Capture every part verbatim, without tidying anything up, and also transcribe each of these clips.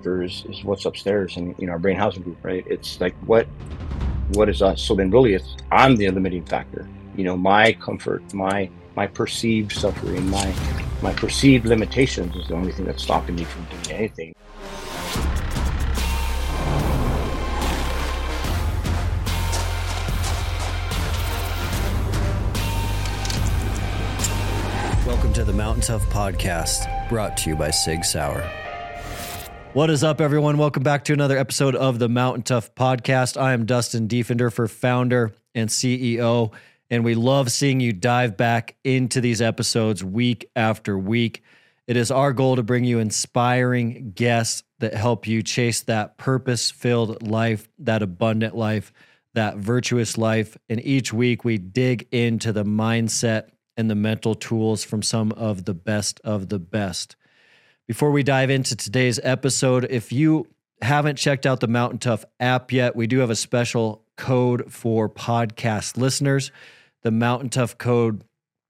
factor is, is what's upstairs and, you know, our brain housing group, right? It's like, what, what is us? So then really it's, I'm the limiting factor, you know, my comfort, my, my perceived suffering, my, my perceived limitations is the only thing that's stopping me from doing anything. Welcome to the Mountain Tough Podcast, brought to you by Sig Sauer. What is up, everyone? Welcome back to another episode of the Mountain Tough Podcast. I am Dustin Diefender, founder and C E O, and we love seeing you dive back into these episodes week after week. It is our goal to bring you inspiring guests that help you chase that purpose-filled life, that abundant life, that virtuous life. And each week we dig into the mindset and the mental tools from some of the best of the best. Before we dive into today's episode, if you haven't checked out the Mountain Tough app yet, we do have a special code for podcast listeners. The Mountain Tough code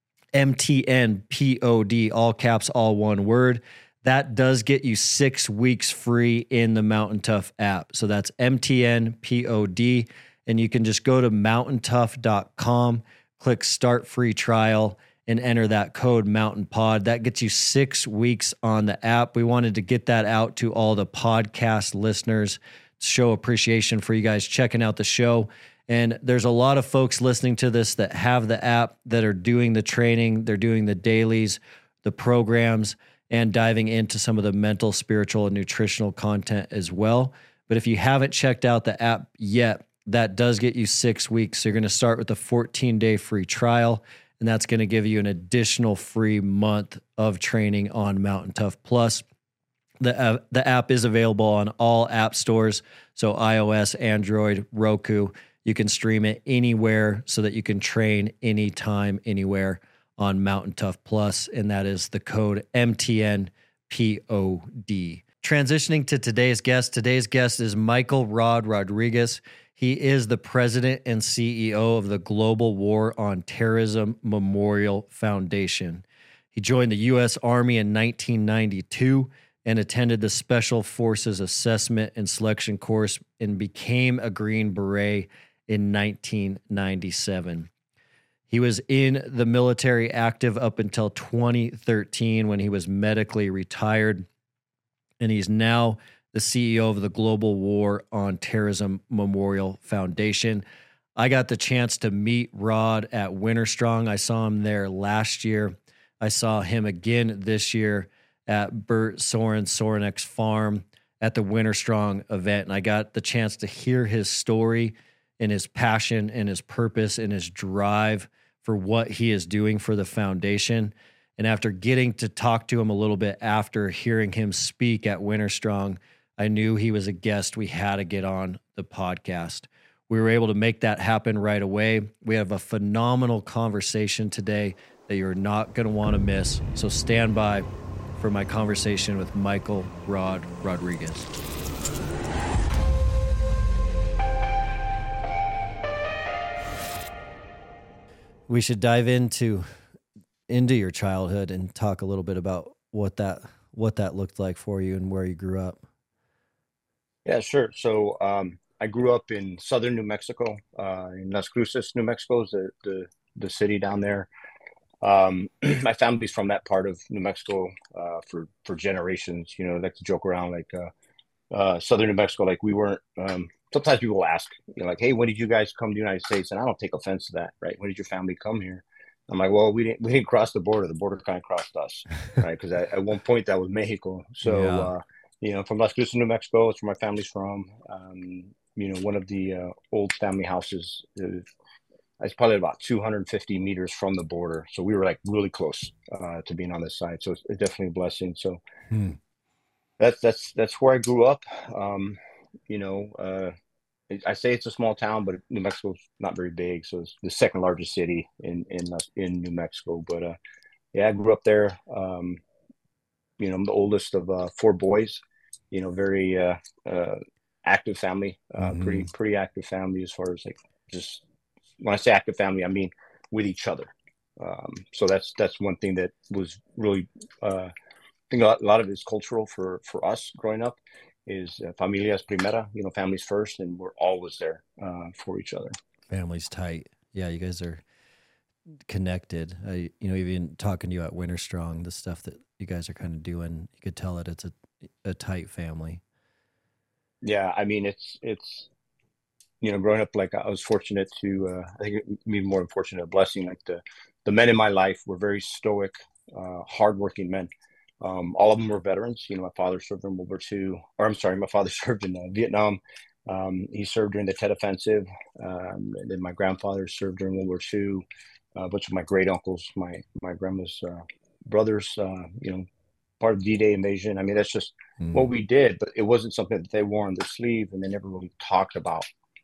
M T N P O D, all caps, all one word. That does get you six weeks free in the Mountain Tough app. So that's M T N P O D, and you can just go to mountain tough dot com, click start free trial, and enter that code Mountain Pod. That gets you six weeks on the app. We wanted to get that out to all the podcast listeners, show appreciation for you guys checking out the show. And there's a lot of folks listening to this that have the app, that are doing the training, they're doing the dailies, the programs, and diving into some of the mental, spiritual, and nutritional content as well. But if you haven't checked out the app yet, that does get you six weeks. So you're going to start with a fourteen-day free trial, and that's going to give you an additional free month of training on Mountain Tough Plus. The, uh, the app is available on all app stores, so iOS, Android, Roku. You can stream it anywhere so that you can train anytime, anywhere on Mountain Tough Plus, and that is the code M T N P O D. Transitioning to today's guest, today's guest is Michael Rod Rodriguez. He is the president and C E O of the Global War on Terrorism Memorial Foundation. He joined the U S Army in nineteen ninety-two and attended the Special Forces Assessment and Selection Course and became a Green Beret in nineteen ninety-seven. He was in the military active up until twenty thirteen when he was medically retired, and he's now the C E O of the Global War on Terrorism Memorial Foundation. I got the chance to meet Rod at Winter Strong. I saw him there last year. I saw him again this year at Bert Soren Sorenek's farm at the Winter Strong event. And I got the chance to hear his story and his passion and his purpose and his drive for what he is doing for the foundation. And after getting to talk to him a little bit after hearing him speak at Winter Strong, I knew he was a guest we had to get on the podcast. We were able to make that happen right away. We have a phenomenal conversation today that you're not going to want to miss. So stand by for my conversation with Michael Rod Rodriguez. We should dive into into your childhood and talk a little bit about what that what that looked like for you and where you grew up. Yeah, sure. So um, I grew up in southern New Mexico, uh, in Las Cruces, New Mexico, is the, the, the city down there. Um, my family's from that part of New Mexico uh, for, for generations. You know, I like to joke around like uh, uh, southern New Mexico, like we weren't, um, sometimes people ask, you know, like, hey, when did you guys come to the United States? And I don't take offense to that, right? When did your family come here? I'm like, well, we didn't we didn't cross the border. The border kind of crossed us, right? Because at, at one point that was Mexico. So, yeah. uh, you know, from Las Cruces, New Mexico, it's where my family's from. Um, you know, one of the uh, old family houses is it's probably about two hundred fifty meters from the border. So we were like really close uh, to being on this side. So it's, it's definitely a blessing. So hmm. that's that's that's where I grew up. Um, you know, uh, I say it's a small town, but New Mexico's not very big. So it's the second largest city in in in New Mexico. But uh, yeah, I grew up there. Um, you know, I'm the oldest of uh, four boys. You know, very uh, uh, active family. Uh, mm-hmm. Pretty pretty active family as far as like just when I say active family, I mean with each other. Um, so that's that's one thing that was really uh, I think a lot, a lot of it is cultural for for us growing up. is uh, familia es primera, you know, families first, and we're always there uh, for each other. Family's tight. Yeah, you guys are connected. I, you know, even talking to you at Winter Strong, the stuff that you guys are kind of doing, you could tell that it's a a tight family. Yeah, I mean, it's it's you know, growing up, like I was fortunate to, uh, I think even more unfortunate, a blessing. Like the the men in my life were very stoic, uh, hardworking men. Um, all of them were veterans. You know, my father served in World War Two, or I'm sorry, my father served in uh, Vietnam. Um, he served during the Tet Offensive, um, and then my grandfather served during World War Two. Uh, a bunch of my great uncles, my my grandma's uh, brothers, uh, you know, part of D-Day invasion. I mean, that's just what Mm. we did, but it wasn't something that they wore on their sleeve, and they never really talked about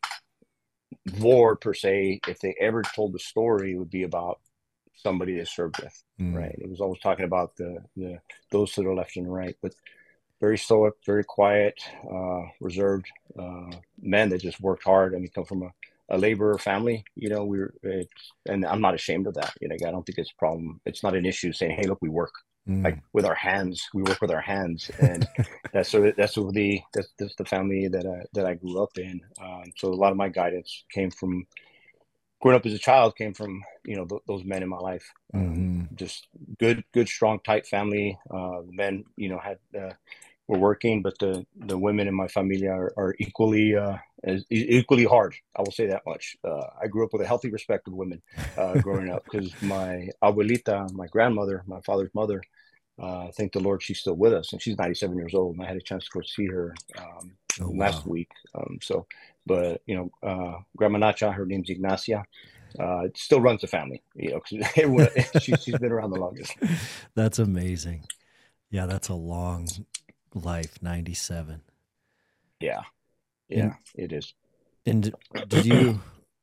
war per se. If they ever told the story, it would be about somebody they served with, Mm. right? It was always talking about the the those to the left and the right, but very stoic, very quiet, uh, reserved uh, men that just worked hard. I mean, come from a, a laborer family, you know. We were, it, and I'm not ashamed of that. You know, I don't think it's a problem. It's not an issue saying, "Hey, look, we work." Like Mm. with our hands, we work with our hands, and that's sort of that's sort of the that's, that's the family that I that I grew up in. Um, so a lot of my guidance came from growing up as a child, came from you know th- those men in my life. Um, Mm-hmm. just good, good, strong, tight family. Uh, men, you know, had uh, were working, but the the women in my family are, are equally uh, as, e- equally hard. I will say that much. Uh, I grew up with a healthy respect of women uh, growing up because my abuelita, my grandmother, my father's mother, uh, thank the Lord she's still with us, and she's ninety-seven years old. And I had a chance to go see her um, Oh, last wow. week. Um, so, but you know, uh, Grandma Nacha, her name's Ignacia. Uh, it still runs the family, you know, because everyone she, she's been around the longest. That's amazing. Yeah, that's a long life, ninety-seven. Yeah, And yeah, it is. and did you,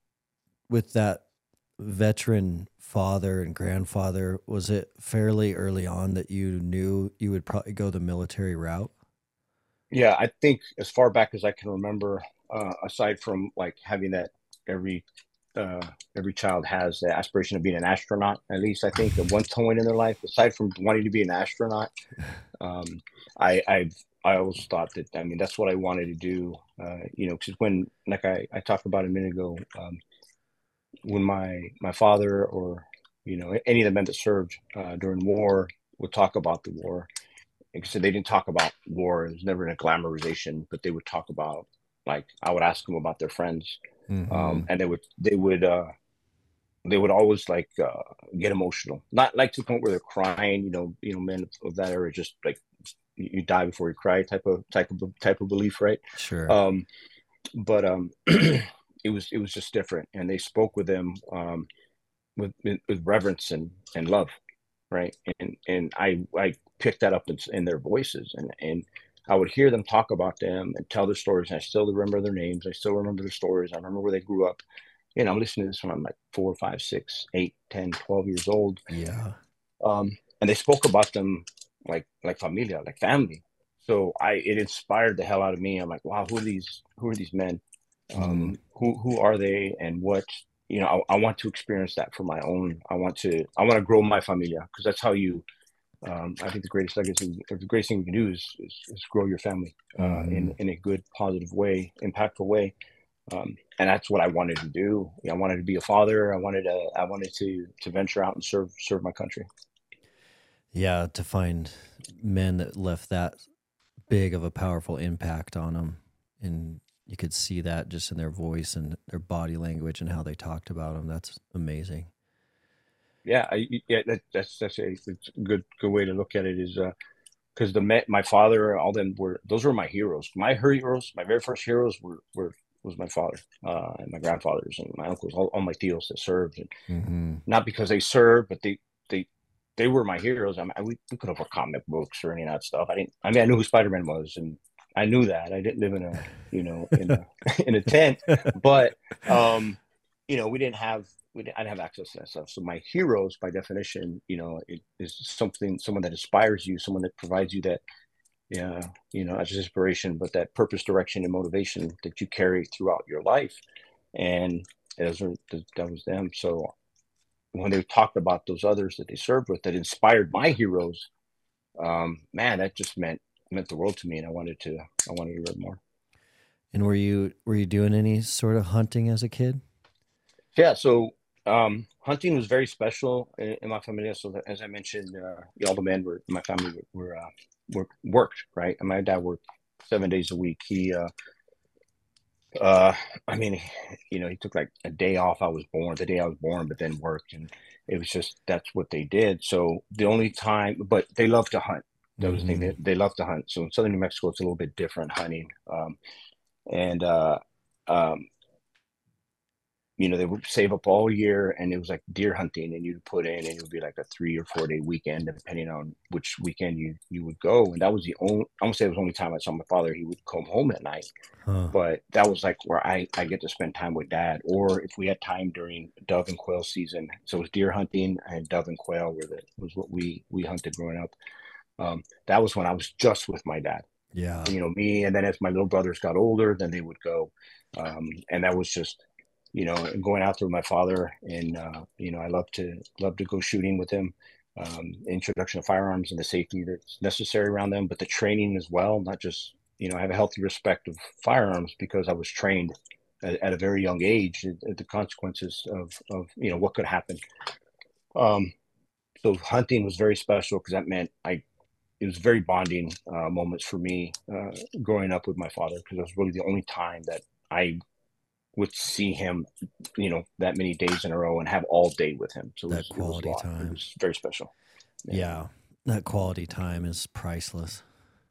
with that veteran father and grandfather, was it fairly early on that you knew you would probably go the military route? Yeah, I think as far back as I can remember, uh, aside from like having that every uh, every child has the aspiration of being an astronaut. At least I think at one point in their life, aside from wanting to be an astronaut, um, I I've I always thought that I mean that's what I wanted to do. Uh, you know, because when like I I talked about a minute ago, um, when my my father or you know any of the men that served uh, during war would talk about the war. Like I said, they didn't talk about war. It was never a glamorization, but they would talk about like I would ask them about their friends, Mm-hmm. um, and they would they would uh, they would always like uh, get emotional, not like to the point where they're crying. You know, you know, men of that era just like you, you die before you cry type of type of type of belief, right? Sure. Um, but um, it was it was just different, and they spoke with them um, with with reverence and and love, right? And and I I picked that up in, in their voices, and and I would hear them talk about them and tell their stories. And I still remember their names. I still remember their stories. I remember where they grew up. You know, I'm listening to this when I'm like four, five, six, eight, ten, twelve years old. Yeah. Um, and they spoke about them like like familia, like family. So I it inspired the hell out of me. I'm like, wow, who are these who are these men? Mm. Um, who who are they and what you know, I, I want to experience that for my own. I want to I want to grow my familia because that's how you um, I think the greatest legacy, or the greatest thing you can do is, is, is grow your family uh, Mm-hmm. in in a good, positive way, impactful way, um, and that's what I wanted to do. You know, I wanted to be a father. I wanted to I wanted to to venture out and serve serve my country. Yeah, to find men that left that big of a powerful impact on them, and you could see that just in their voice and their body language and how they talked about them. That's amazing. Yeah, I, yeah, that, that's that's a, it's a good good way to look at it. Is because uh, the met my father, all them were those were my heroes. My heroes, my very first heroes were were was my father uh, and my grandfathers and my uncles, all, all my tios that served, and Mm-hmm. not because they served, but they they they were my heroes. I mean, we, we could have read comic books or any of that stuff. I didn't. I mean, I knew who Spider Man was, and I knew that. I didn't live in a you know in a in a tent, but um, you know, we didn't have we didn't, I didn't have access to that stuff. So my heroes, by definition, you know, it is something someone that inspires you, someone that provides you that yeah you know, not just inspiration, but that purpose, direction, and motivation that you carry throughout your life. And those are that was them. So when they talked about those others that they served with that inspired my heroes, um, man, that just meant meant the world to me, and I wanted to I wanted to learn more. And were you were you doing any sort of hunting as a kid? Yeah, so um, hunting was very special in, in my family. So that, as I mentioned, uh, all the men were in my family were were, uh, were worked, right, and my dad worked seven days a week. He uh, uh, I mean, you know, he took like a day off. I was born the day I was born, but then worked, and it was just that's what they did. So the only time, but they love to hunt. That was the thing. Mm-hmm. They, they love to hunt. So in southern New Mexico, it's a little bit different hunting. Um, and uh, um, you know, they would save up all year, and it was like deer hunting, and you'd put in, and it would be like a three or four day weekend, depending on which weekend you you would go. And that was the only, I won't say it was the only time I saw my father. He would come home at night, Huh. but that was like where I I get to spend time with dad, or if we had time during dove and quail season. So it was deer hunting and dove and quail were the was what we we hunted growing up. Um, that was when I was just with my dad. Yeah. You know, me, and then as my little brothers got older, then they would go, um, and that was just, you know, going out there with my father. And uh, you know, I love to love to go shooting with him. Um, introduction of firearms and the safety that's necessary around them, but the training as well. Not just, you know, I have a healthy respect of firearms because I was trained at, at a very young age at, at the consequences of of you know what could happen. Um, so hunting was very special because that meant I it was very bonding uh, moments for me uh, growing up with my father, because it was really the only time that I would see him, you know, that many days in a row and have all day with him. So it That was, it was a quality lot. It time. was very special. Yeah. yeah. That quality time is priceless.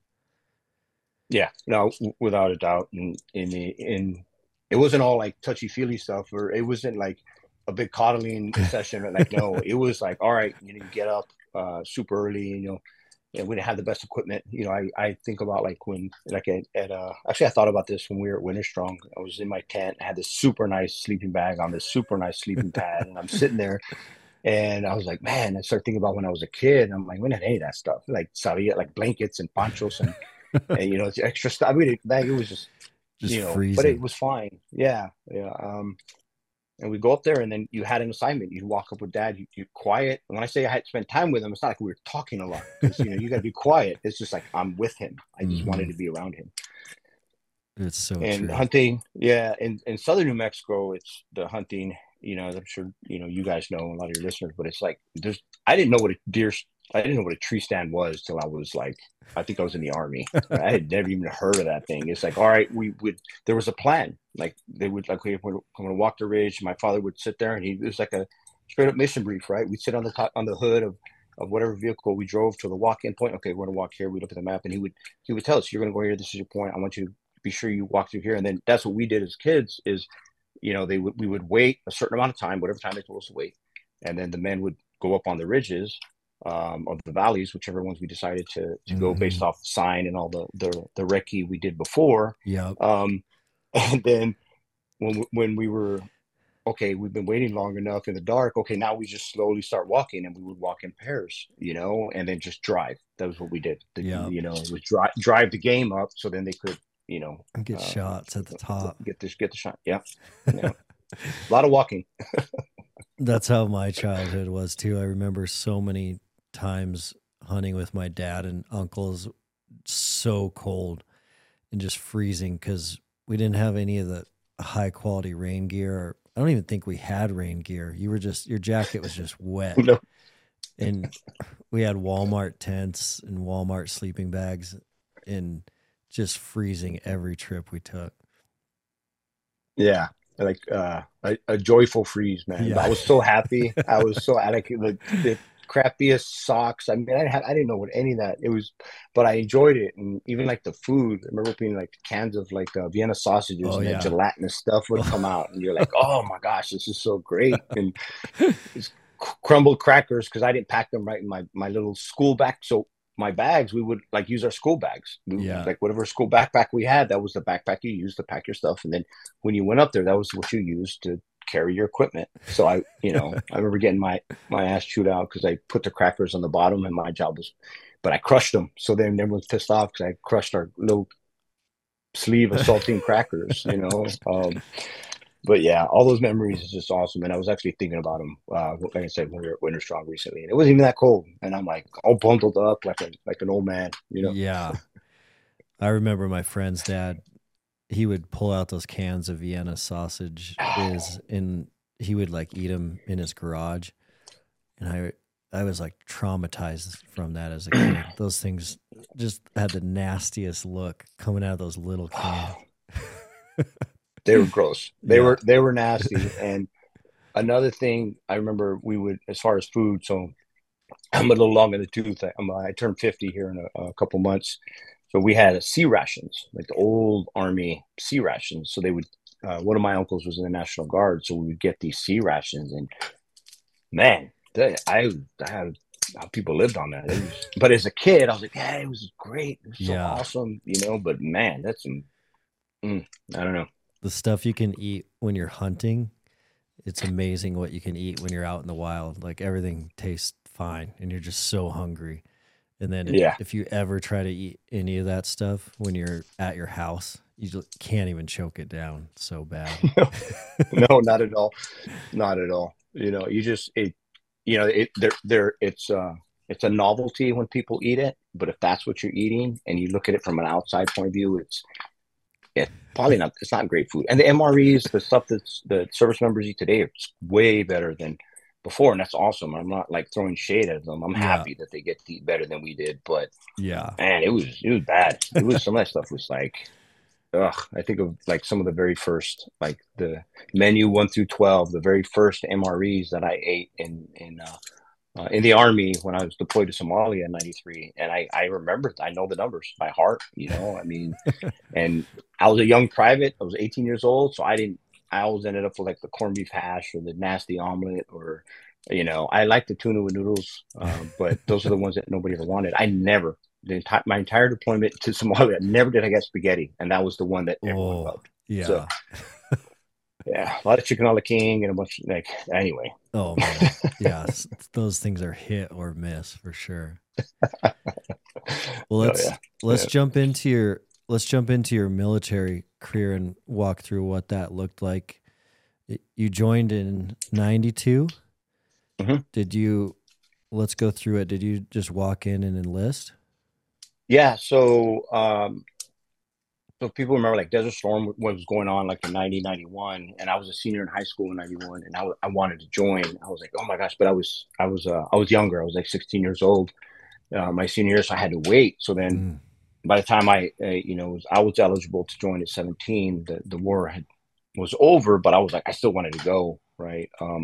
Yeah, no, w- without a doubt. And in the in, it wasn't all like touchy feely stuff, or it wasn't like a big coddling session. Like no, it was like, all right, you know, you get up uh, super early, you know, and we didn't have the best equipment. You know, I, I think about like when, like at, at uh, actually I thought about this when we were at Winter Strong. I was in my tent, I had this super nice sleeping bag on this super nice sleeping pad, and I'm sitting there, and I was like, man, I started thinking about when I was a kid. And I'm like, we didn't have any of that stuff, like sorry, like blankets and ponchos and and you know, it's extra stuff. I mean, it, like, it was just, Just you know, but it freezing. was fine. Yeah, yeah. Um, and we go up there, and then you had an assignment. You walk up with dad. You you quiet. And when I say I had to spend time with him, it's not like we were talking a lot, because you know you got to be quiet. It's just like I'm with him. I just Mm-hmm. wanted to be around him. It's so And true. hunting, yeah, in in southern New Mexico, it's the hunting. You know, I'm sure you know you guys know, a lot of your listeners, but it's like there's. I didn't know what a deer. I didn't know what a tree stand was till I was like, I think I was in the army. Right? I had never even heard of that thing. It's like, all right, we would. There was a plan. Like they would like, okay, we're going to walk the ridge. My father would sit there, and he it was like a straight up mission brief, right? We'd sit on the top on the hood of of whatever vehicle we drove to the walk-in point. Okay, we're going to walk here. We look at the map, and he would he would tell us, you're going to go here. This is your point. I want you to be sure you walk through here. And then that's what we did as kids. Is you know they would we would wait a certain amount of time, whatever time they told us to wait, and then the men would go up on the ridges um, of the valleys, whichever ones we decided to to go Mm-hmm. based off the sign and all the the the recce we did before. Yep. Um, and then when when we were okay, we've been waiting long enough in the dark. Okay, now we just slowly start walking, and we would walk in pairs, you know, and then just drive. That was what we did. The, Yep. you know, it was drive drive the game up, so then they could, you know, Get uh, shots at the top. get this get the shot. Yeah, yeah. A lot of walking. That's how my childhood was too. I remember so many times hunting with my dad and uncles, so cold and just freezing because we didn't have any of the high quality rain gear. I don't even think we had rain gear. You were just, your jacket was just wet. No. And we had Walmart tents and Walmart sleeping bags and just freezing every trip we took. Yeah, like uh, a, a joyful freeze, man. Yeah. But I was so happy. I was so I like the, the crappiest socks. I mean, I didn't have, I didn't know what any of that it was, but I enjoyed it. And even like the food, I remember opening like cans of like uh, Vienna sausages, Oh, and yeah. that gelatinous stuff would come out, and you're like, oh my gosh, this is so great. And it's crumbled crackers, because I didn't pack them right in my my little school bag. So my bags, we would like use our school bags. We would, Yeah. like whatever school backpack we had, that was the backpack you used to pack your stuff. And then when you went up there, that was what you used to carry your equipment. So I, you know, I remember getting my my ass chewed out because I put the crackers on the bottom, and my job was, but I crushed them. So then everyone's pissed off because I crushed our little sleeve of saltine crackers, you know. Um, but yeah, all those memories is just awesome. And I was actually thinking about them, uh, like I said, when we were at Winter Strong recently, and it wasn't even that cold. And I'm like all bundled up like a like an old man, you know. Yeah. I remember my friend's dad, he would pull out those cans of Vienna sausage is and he would like eat them in his garage. And I I was like traumatized from that as a kid. Those things just had the nastiest look coming out of those little cans. They were gross. They Yeah. were they were nasty. And another thing I remember, we would, as far as food, so I'm a little long in the tooth. I'm, I turned fifty here in a, a couple months. So we had sea rations, like the old Army sea rations. So they would, uh, one of my uncles was in the National Guard. So we would get these sea rations. And man, they, I, I had how people lived on that. It was, but as a kid, I was like, yeah, it was great. It was so Yeah. awesome, you know, but man, that's some, mm, I don't know. The stuff you can eat when you're hunting, it's amazing what you can eat when you're out in the wild. Like everything tastes fine and you're just so hungry. And then Yeah. if you ever try to eat any of that stuff when you're at your house, you just can't even choke it down. It's so bad. No, not at all. Not at all. You know, you just, it, you know, it, there, there, it's, uh, it's a novelty when people eat it, but if that's what you're eating and you look at it from an outside point of view, it's, it's probably not, it's not great food. And the M R Es, the stuff that's the service members eat today, are way better than before. And that's awesome. I'm not like throwing shade at them. I'm Yeah. happy that they get to eat better than we did, but Yeah. man, it was, it was bad. It was, some of that stuff was like, ugh, I think of like some of the very first, like the menu one through twelve, the very first M R Es that I ate in, in, uh, uh, in the Army when I was deployed to Somalia in ninety-three. And I, I remember, I know the numbers by heart, you know, I mean, and I was a young private, I was eighteen years old. So I didn't, I always ended up with like the corned beef hash or the nasty omelet, or, you know, I like the tuna with noodles, uh, but those are the ones that nobody ever wanted. I never, the entire, my entire deployment to Somalia, never did I get spaghetti. And that was the one that everyone Oh, loved. yeah. So, yeah, a lot of chicken a la king and a bunch of, like, anyway. Oh man. Yeah. s- Those things are hit or miss for sure. Well, let's, Oh, yeah. let's Yeah. jump into your, let's jump into your military career and walk through what that looked like. It- You joined in ninety-two. Mhm. Did you, let's go through it. Did you just walk in and enlist? Yeah, so um, so people remember like Desert Storm, what was going on like in ninety, ninety-one, and I was a senior in high school in ninety-one, and I, w- I wanted to join. I was like, oh my gosh, but I was I was uh, I was younger. I was like sixteen years old, uh, my senior year, so I had to wait. So then Mm. by the time I uh, you know was, I was eligible to join at seventeen, the the war had was over, but I was like, I still wanted to go, right? Um,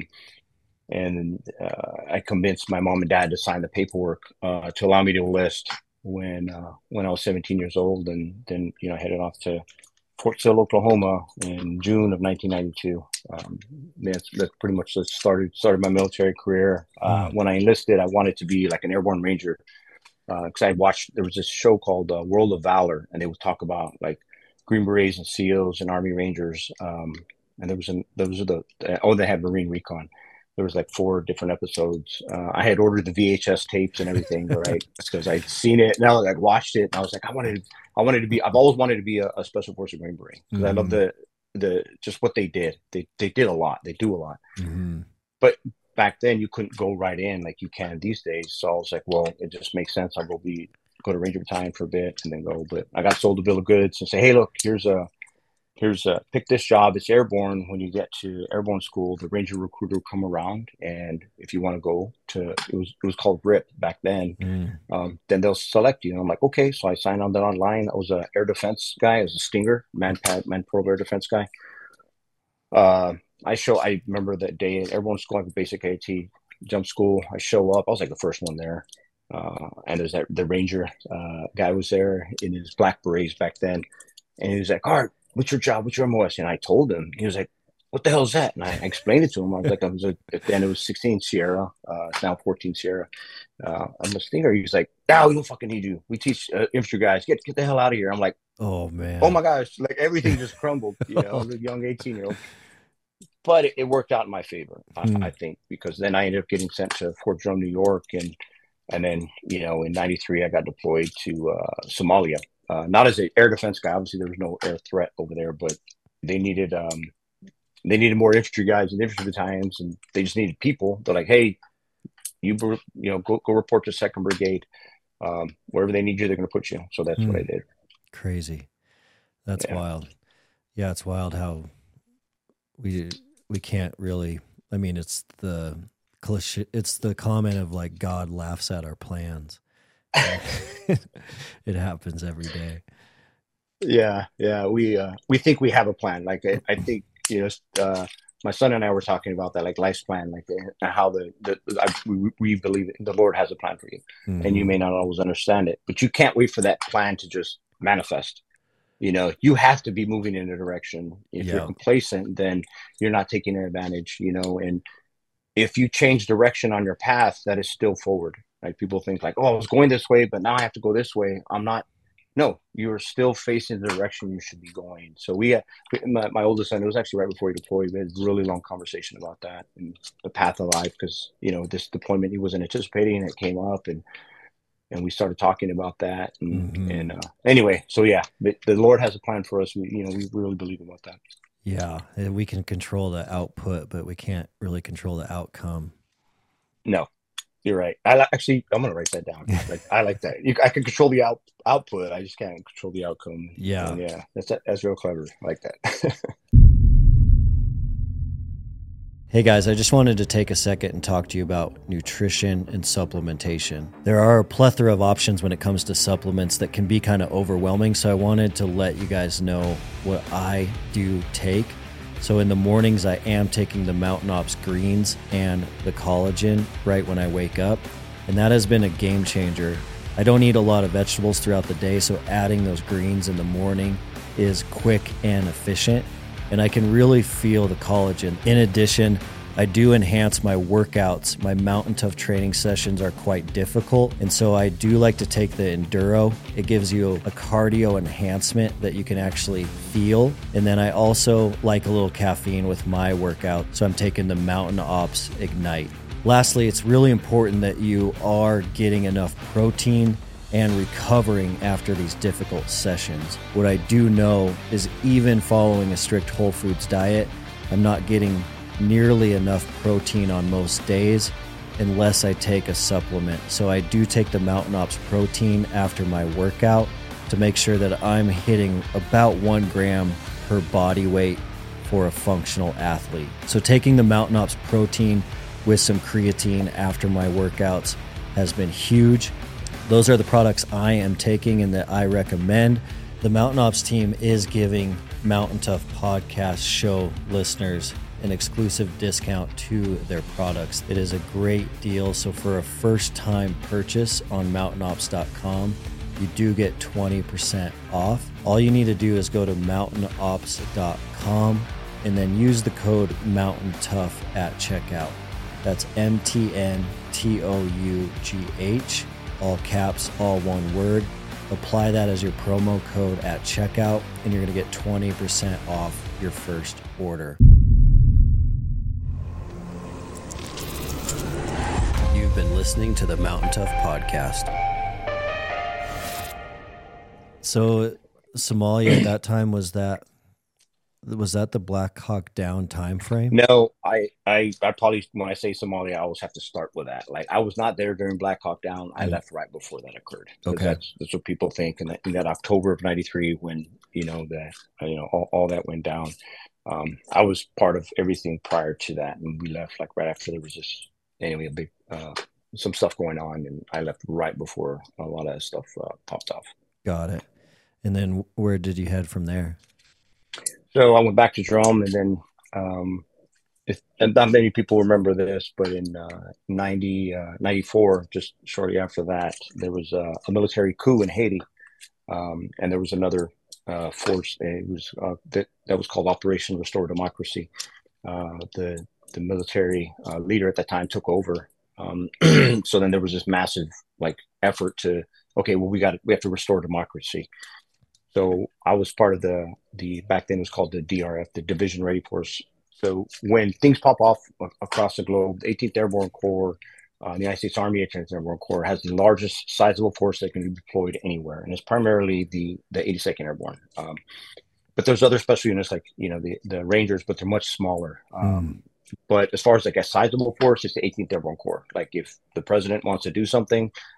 and uh, I convinced my mom and dad to sign the paperwork uh, to allow me to enlist when uh, when I was seventeen years old, and then you know headed off to Fort Sill, Oklahoma, in June of nineteen ninety-two. Um, that's, that's pretty much just started started my military career. Uh, Mm. when I enlisted, I wanted to be like an airborne ranger because I watched, there was this show called uh, World of Valor, and they would talk about like Green Berets and SEALs and Army Rangers. Um, and there was an, those are the oh they had Marine Recon. There was like four different episodes. Uh, I had ordered the V H S tapes and everything, right? Because I'd seen it and I was like watched it, and I was like, I wanted, I wanted to be. I've always wanted to be a, a Special Forces Green Beret because I love Mhm. the the just what they did. They they did a lot. They do a lot. Mhm. But back then you couldn't go right in like you can these days. So I was like, well, it just makes sense. I'll go be go to Ranger Battalion for a bit and then go. But I got sold a bill of goods and say, hey, look, here's a here's a pick this job. It's airborne. When you get to airborne school, the Ranger recruiter will come around, and if you want to go to, it was it was called R I P back then. Mm. Um, then they'll select you. And I'm like, okay. So I signed on that online. I was an air defense guy. I was a Stinger, man, man, probe air defense guy. Uh, I show. I remember that day at airborne school, like basic A T jump school. I show up. I was like the first one there. Uh, and there's that the Ranger uh, guy was there in his black berets back then, and he was like, "All right, what's your job? What's your M O S?" And I told him. He was like, "What the hell is that?" And I explained it to him. I was like, "I was a, then it was sixteen Sierra. Uh, it's now fourteen Sierra. Uh, I'm a Stinger." He was like, "No, we don't fucking need you. We teach uh, infantry guys. Get get the hell out of here." I'm like, Oh man. "Oh my gosh!" Like everything just crumbled. You know, the young eighteen year old. But it, it worked out in my favor, Hmm. I, I think, because then I ended up getting sent to Fort Drum, New York, and and then you know in ninety-three I got deployed to uh, Somalia. Uh, not as an air defense guy. Obviously, there was no air threat over there, but they needed um, they needed more infantry guys in infantry battalions, and they just needed people. They're like, hey, you you know go go report to Second Brigade, um, wherever they need you, they're going to put you. So that's Hmm. what I did. crazy. That's yeah. wild. Yeah, it's wild how we we can't really. I mean, it's the cliche. It's the comment of like God laughs at our plans. It happens every day. Yeah, yeah. We uh, we think we have a plan. Like I, I think you know, uh, my son and I were talking about that, like life's plan, like uh, how the the I, we, we believe it, the Lord has a plan for you, and you Mm-hmm. may not always understand it, but you can't wait for that plan to just manifest. You know, you have to be moving in a direction. If you're Yeah. complacent, then you're not taking advantage. You know, and if you change direction on your path, that is still forward. Like people think like, oh, I was going this way, but now I have to go this way. I'm not. No, you're still facing the direction you should be going. So we, uh, my, my oldest son, it was actually right before he deployed. We had a really long conversation about that and the path of life because you know this deployment he wasn't anticipating. It came up and and we started talking about that. And Mm-hmm. and uh, anyway, so yeah, the, the Lord has a plan for us. We, you know, we really believe about that. Yeah, and we can control the output, but we can't really control the outcome. No, you're right. I li- actually, I'm gonna write that down. Like, I like that. You, I can control the out output. I just can't control the outcome. Yeah, and yeah. That's that's real clever. I like that. Hey guys, I just wanted to take a second and talk to you about nutrition and supplementation. There are a plethora of options when it comes to supplements that can be kind of overwhelming, so I wanted to let you guys know what I do take. So in the mornings, I am taking the Mountain Ops greens and the collagen right when I wake up, and that has been a game changer. I don't eat a lot of vegetables throughout the day, so adding those greens in the morning is quick and efficient, and I can really feel the collagen. In addition, I do enhance my workouts. My Mountain Tough training sessions are quite difficult, and so I do like to take the Enduro. It gives you a cardio enhancement that you can actually feel, and then I also like a little caffeine with my workout, so I'm taking the Mountain Ops Ignite. Lastly, it's really important that you are getting enough protein and recovering after these difficult sessions. What I do know is even following a strict whole foods diet, I'm not getting nearly enough protein on most days unless I take a supplement. So I do take the Mountain Ops protein after my workout to make sure that I'm hitting about one gram per body weight for a functional athlete. So taking the Mountain Ops protein with some creatine after my workouts has been huge. Those are the products I am taking and that I recommend. The Mountain Ops team is giving Mountain Tough podcast show listeners an exclusive discount to their products. It is a great deal. So for a first-time purchase on mountain ops dot com, you do get twenty percent off. All you need to do is go to mountain ops dot com and then use the code MOUNTAINTOUGH at checkout. That's M T N T O U G H, all caps, all one word. Apply that as your promo code at checkout, and you're going to get twenty percent off your first order. You've been listening to the Mountain Tough podcast. So Somalia at that time, was that was that the Black Hawk Down time frame? No, I, I, I probably, when I say Somalia, I always have to start with that. Like, I was not there during Black Hawk Down. I mm. left right before that occurred. Okay, that's that's what people think. And that, in that October of ninety-three, when you know that you know all, all that went down, um, I was part of everything prior to that, and we left like right after there was this anyway a big uh, some stuff going on, and I left right before a lot of that stuff uh, popped off. Got it. And then where did you head from there? So I went back to Drum, and then um, if, and not many people remember this, but in uh, ninety, uh, ninety-four, just shortly after that, there was uh, a military coup in Haiti, um, and there was another uh, force. It was uh, that that was called Operation Restore Democracy. Uh, the the military uh, leader at that time took over. Um, so then there was this massive like effort to okay, well we got we have to restore democracy. So I was part of the, the back then it was called the D R F, the Division Ready Force. So when things pop off across the globe, the eighteenth Airborne Corps, uh, the United States Army eighteenth Airborne Corps has the largest sizable force that can be deployed anywhere. And it's primarily the, the eighty-second Airborne. Um, but there's other special units like, you know, the, the Rangers, but they're much smaller. Um, mm. But as far as like a sizable force, it's the eighteenth Airborne Corps. Like if the president wants to do something,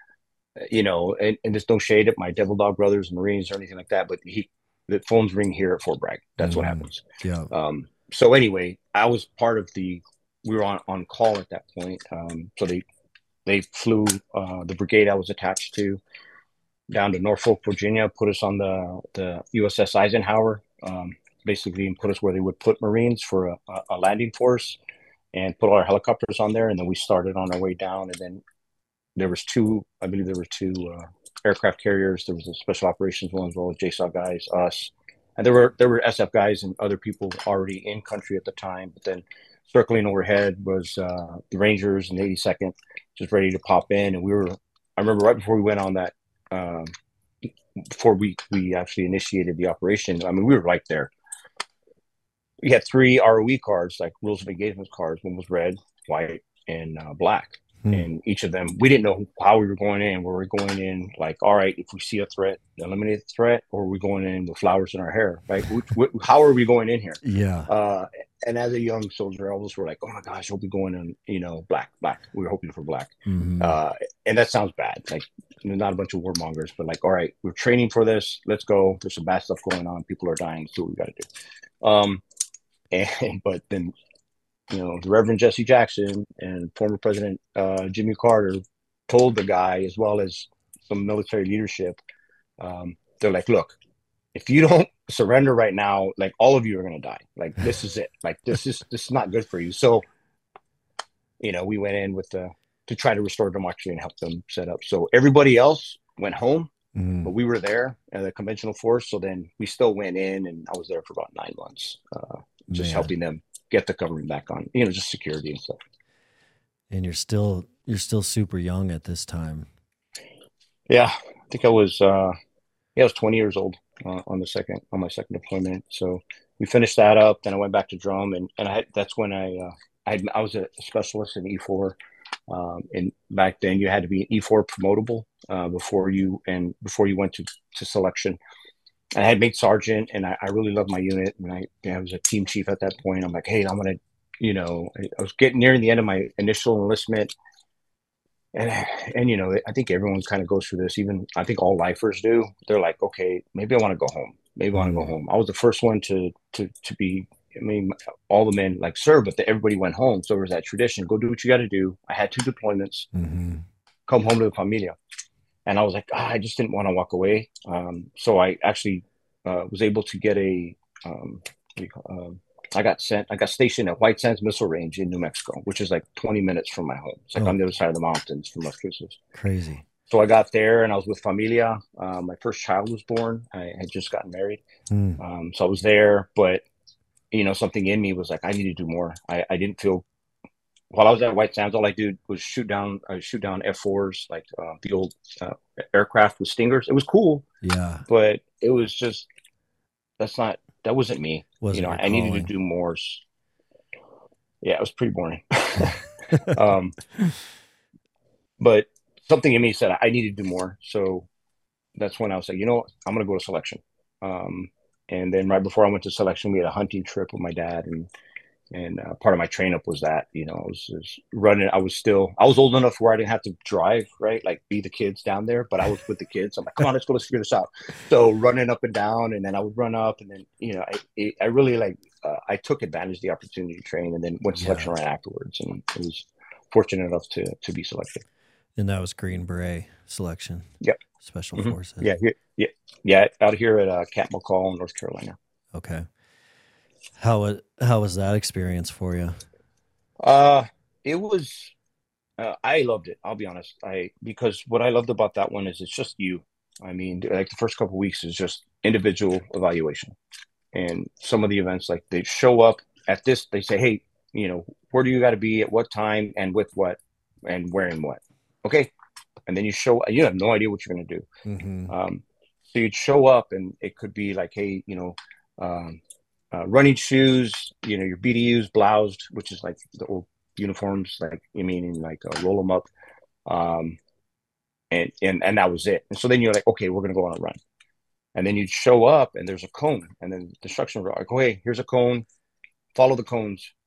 you know, and, and there's no shade at my Devil Dog brothers and Marines or anything like that, but he, the phones ring here at Fort Bragg. That's what Mm, happens. yeah. Um, so anyway, I was part of the, we were on, on call at that point. Um, so they, they flew uh, the brigade I was attached to down to Norfolk, Virginia, put us on the, the U S S Eisenhower, um, basically, and put us where they would put Marines for a, a landing force and put all our helicopters on there. And then we started on our way down. And then there was two, I believe there were two uh, aircraft carriers. There was a special operations one as well as J SOC guys, us. And there were there were S F guys and other people already in country at the time. But then circling overhead was uh, the Rangers and the eighty-second, just ready to pop in. And we were, I remember right before we went on that, um, before we, we actually initiated the operation, I mean, we were right there. We had three R O E cards, like rules of engagement cards. One was red, white, and uh, black. Hmm. And each of them, we didn't know how we were going in. Were we going in like, all right, if we see a threat, eliminate the threat, or were we going in with flowers in our hair? Right? How are we going in here? Yeah. Uh, and as a young soldier, all of us were like, oh my gosh, hope we going in, you know, black, black. We were hoping for black. Mm-hmm. Uh, and that sounds bad. Like, not a bunch of warmongers, but like, all right, we're training for this. Let's go. There's some bad stuff going on. People are dying. Let's do what we got to do. Um, and but then, you know, the Reverend Jesse Jackson and former President uh, Jimmy Carter told the guy, as well as some military leadership, um, they're like, look, if you don't surrender right now, like all of you are going to die. Like, this is it. Like, this is this is not good for you. So, you know, we went in with the to try to restore democracy and help them set up. So everybody else went home, mm. but we were there at the conventional force. So then we still went in, and I was there for about nine months, uh, just Man. helping them get the government back on, you know, just security and stuff. And you're still you're still super young at this time. Yeah, I think I was uh, yeah, I was twenty years old uh, on the second on my second deployment. So we finished that up. Then I went back to drum, and and I had, that's when I uh, I had, I was a specialist in E four. Um, and back then you had to be E four promotable uh, before you and before you went to, to selection. And I had made sergeant, and I, I really loved my unit. And I, I was a team chief at that point. I'm like, hey, I'm gonna, you know, I, I was getting nearing the end of my initial enlistment, and and you know, I think everyone kind of goes through this. Even I think all lifers do. They're like, okay, maybe I want to go home. Maybe I want to mm-hmm. go home. I was the first one to to to be. I mean, all the men like served, but the, everybody went home. So there was that tradition: go do what you got to do. I had two deployments. Mm-hmm. Come home to the familia, and I was like, ah, I just didn't want to walk away. Um, so I actually uh, was able to get a. Um, um, I got sent. I got stationed at White Sands Missile Range in New Mexico, which is like twenty minutes from my home. It's like oh. on the other side of the mountains from Las Cruces. Crazy. So I got there, and I was with familia. Um, my first child was born. I had just gotten married, mm. um, so I was there, but. You know, something in me was like, I need to do more. I, I didn't feel while I was at White Sands, all I did was shoot down, uh, shoot down F fours, like uh, the old uh, aircraft with Stingers. It was cool. Yeah. But it was just, that's not, that wasn't me. Wasn't you know, I calling. needed to do more. Yeah, it was pretty boring. um, but something in me said I needed to do more. So that's when I was like, you know what? I'm going to go to selection. Um, And then right before I went to selection, we had a hunting trip with my dad, and and uh, part of my train up was that, you know, I was, was running. I was still, I was old enough where I didn't have to drive, right? Like be the kids down there, but I was with the kids. I'm like, come on, let's go, let's figure this out. So running up and down, and then I would run up, and then, you know, I, it, I really like, uh, I took advantage of the opportunity to train, and then went to selection yeah. right afterwards. And I was fortunate enough to, to be selected. And that was Green Beret selection. Yep. Special mm-hmm. forces. Yeah. Yeah. Yeah. Out here at uh, Camp McCall, North Carolina. Okay. How how was that experience for you? Uh, it was, uh, I loved it. I'll be honest. I, because what I loved about that one is it's just you. I mean, like the first couple of weeks is just individual evaluation, and some of the events, like they show up at this, they say, hey, you know, where do you got to be at what time and with what and wearing what? Okay. And then you show, you have no idea what you're going to do. Mm-hmm. Um, so you'd show up, and it could be like, hey, you know, um, uh, running shoes, you know, your B D Us bloused, which is like the old uniforms, like, you mean, like uh, roll them up. Um, and, and, and that was it. And so then you're like, okay, we're going to go on a run. And then you'd show up, and there's a cone, and then the instructions were like, oh, hey, here's a cone, follow the cones,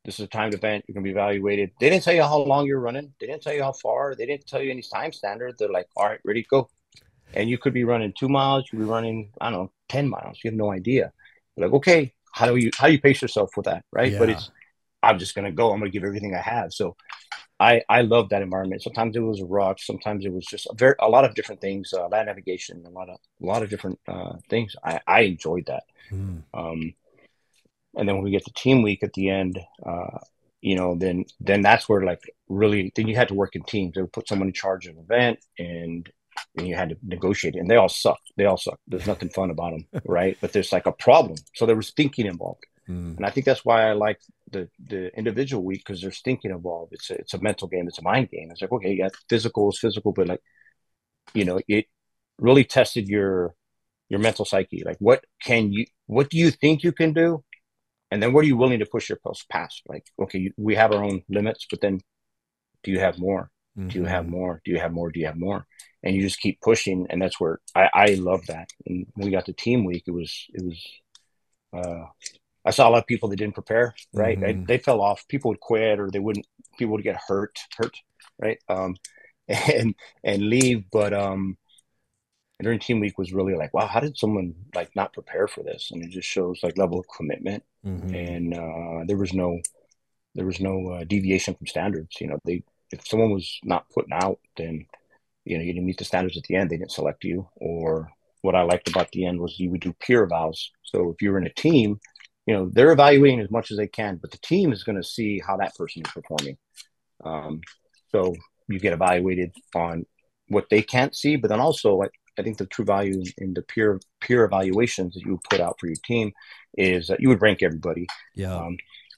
This is a timed event. You're going to be evaluated. They didn't tell you how long you're running. They didn't tell you how far. They didn't tell you any time standard. They're like, all right, ready, go. And you could be running two miles. You could be running, I don't know, ten miles. You have no idea. You're like, okay, how do you, how do you pace yourself with that? Right. Yeah. But it's, I'm just going to go. I'm going to give everything I have. So I, I love that environment. Sometimes it was a rush. Sometimes it was just a very, a lot of different things, uh, land navigation, a lot of, a lot of different uh, things. I, I enjoyed that. Mm. Um, and then when we get to team week at the end, uh, you know, then, then that's where like really, then you had to work in teams. They would put someone in charge of an event and, and you had to negotiate it. And they all suck. They all suck. There's nothing fun about them. Right. But there's like a problem. So there was thinking involved. Mm. And I think that's why I like the, the individual week, because there's thinking involved. It's a, it's a mental game. It's a mind game. It's like, okay, you got physical is physical, but like, you know, it really tested your, your mental psyche. Like, what can you, what do you think you can do? And then what are you willing to push yourself past? Like, okay, we have our own limits, but then do you have more? Mm-hmm. Do you have more? Do you have more? Do you have more? And you just keep pushing. And that's where I, I love that. And when we got to team week, it was, it was, uh, I saw a lot of people that didn't prepare, right? Mm-hmm. They, they fell off. People would quit, or they wouldn't, people would get hurt, hurt, right? Um, and, and leave. But, um, during team week was really like, wow, how did someone like not prepare for this? And it just shows like level of commitment. Mm-hmm. And, uh, there was no, there was no uh, deviation from standards. You know, they, if someone was not putting out, then, you know, you didn't meet the standards at the end, they didn't select you. Or what I liked about the end was you would do peer evals. So if you're in a team, you know, they're evaluating as much as they can, but the team is going to see how that person is performing. Um, so you get evaluated on what they can't see, but then also, like, I think the true value in the peer peer evaluations that you would put out for your team is that you would rank everybody. Yeah. Um,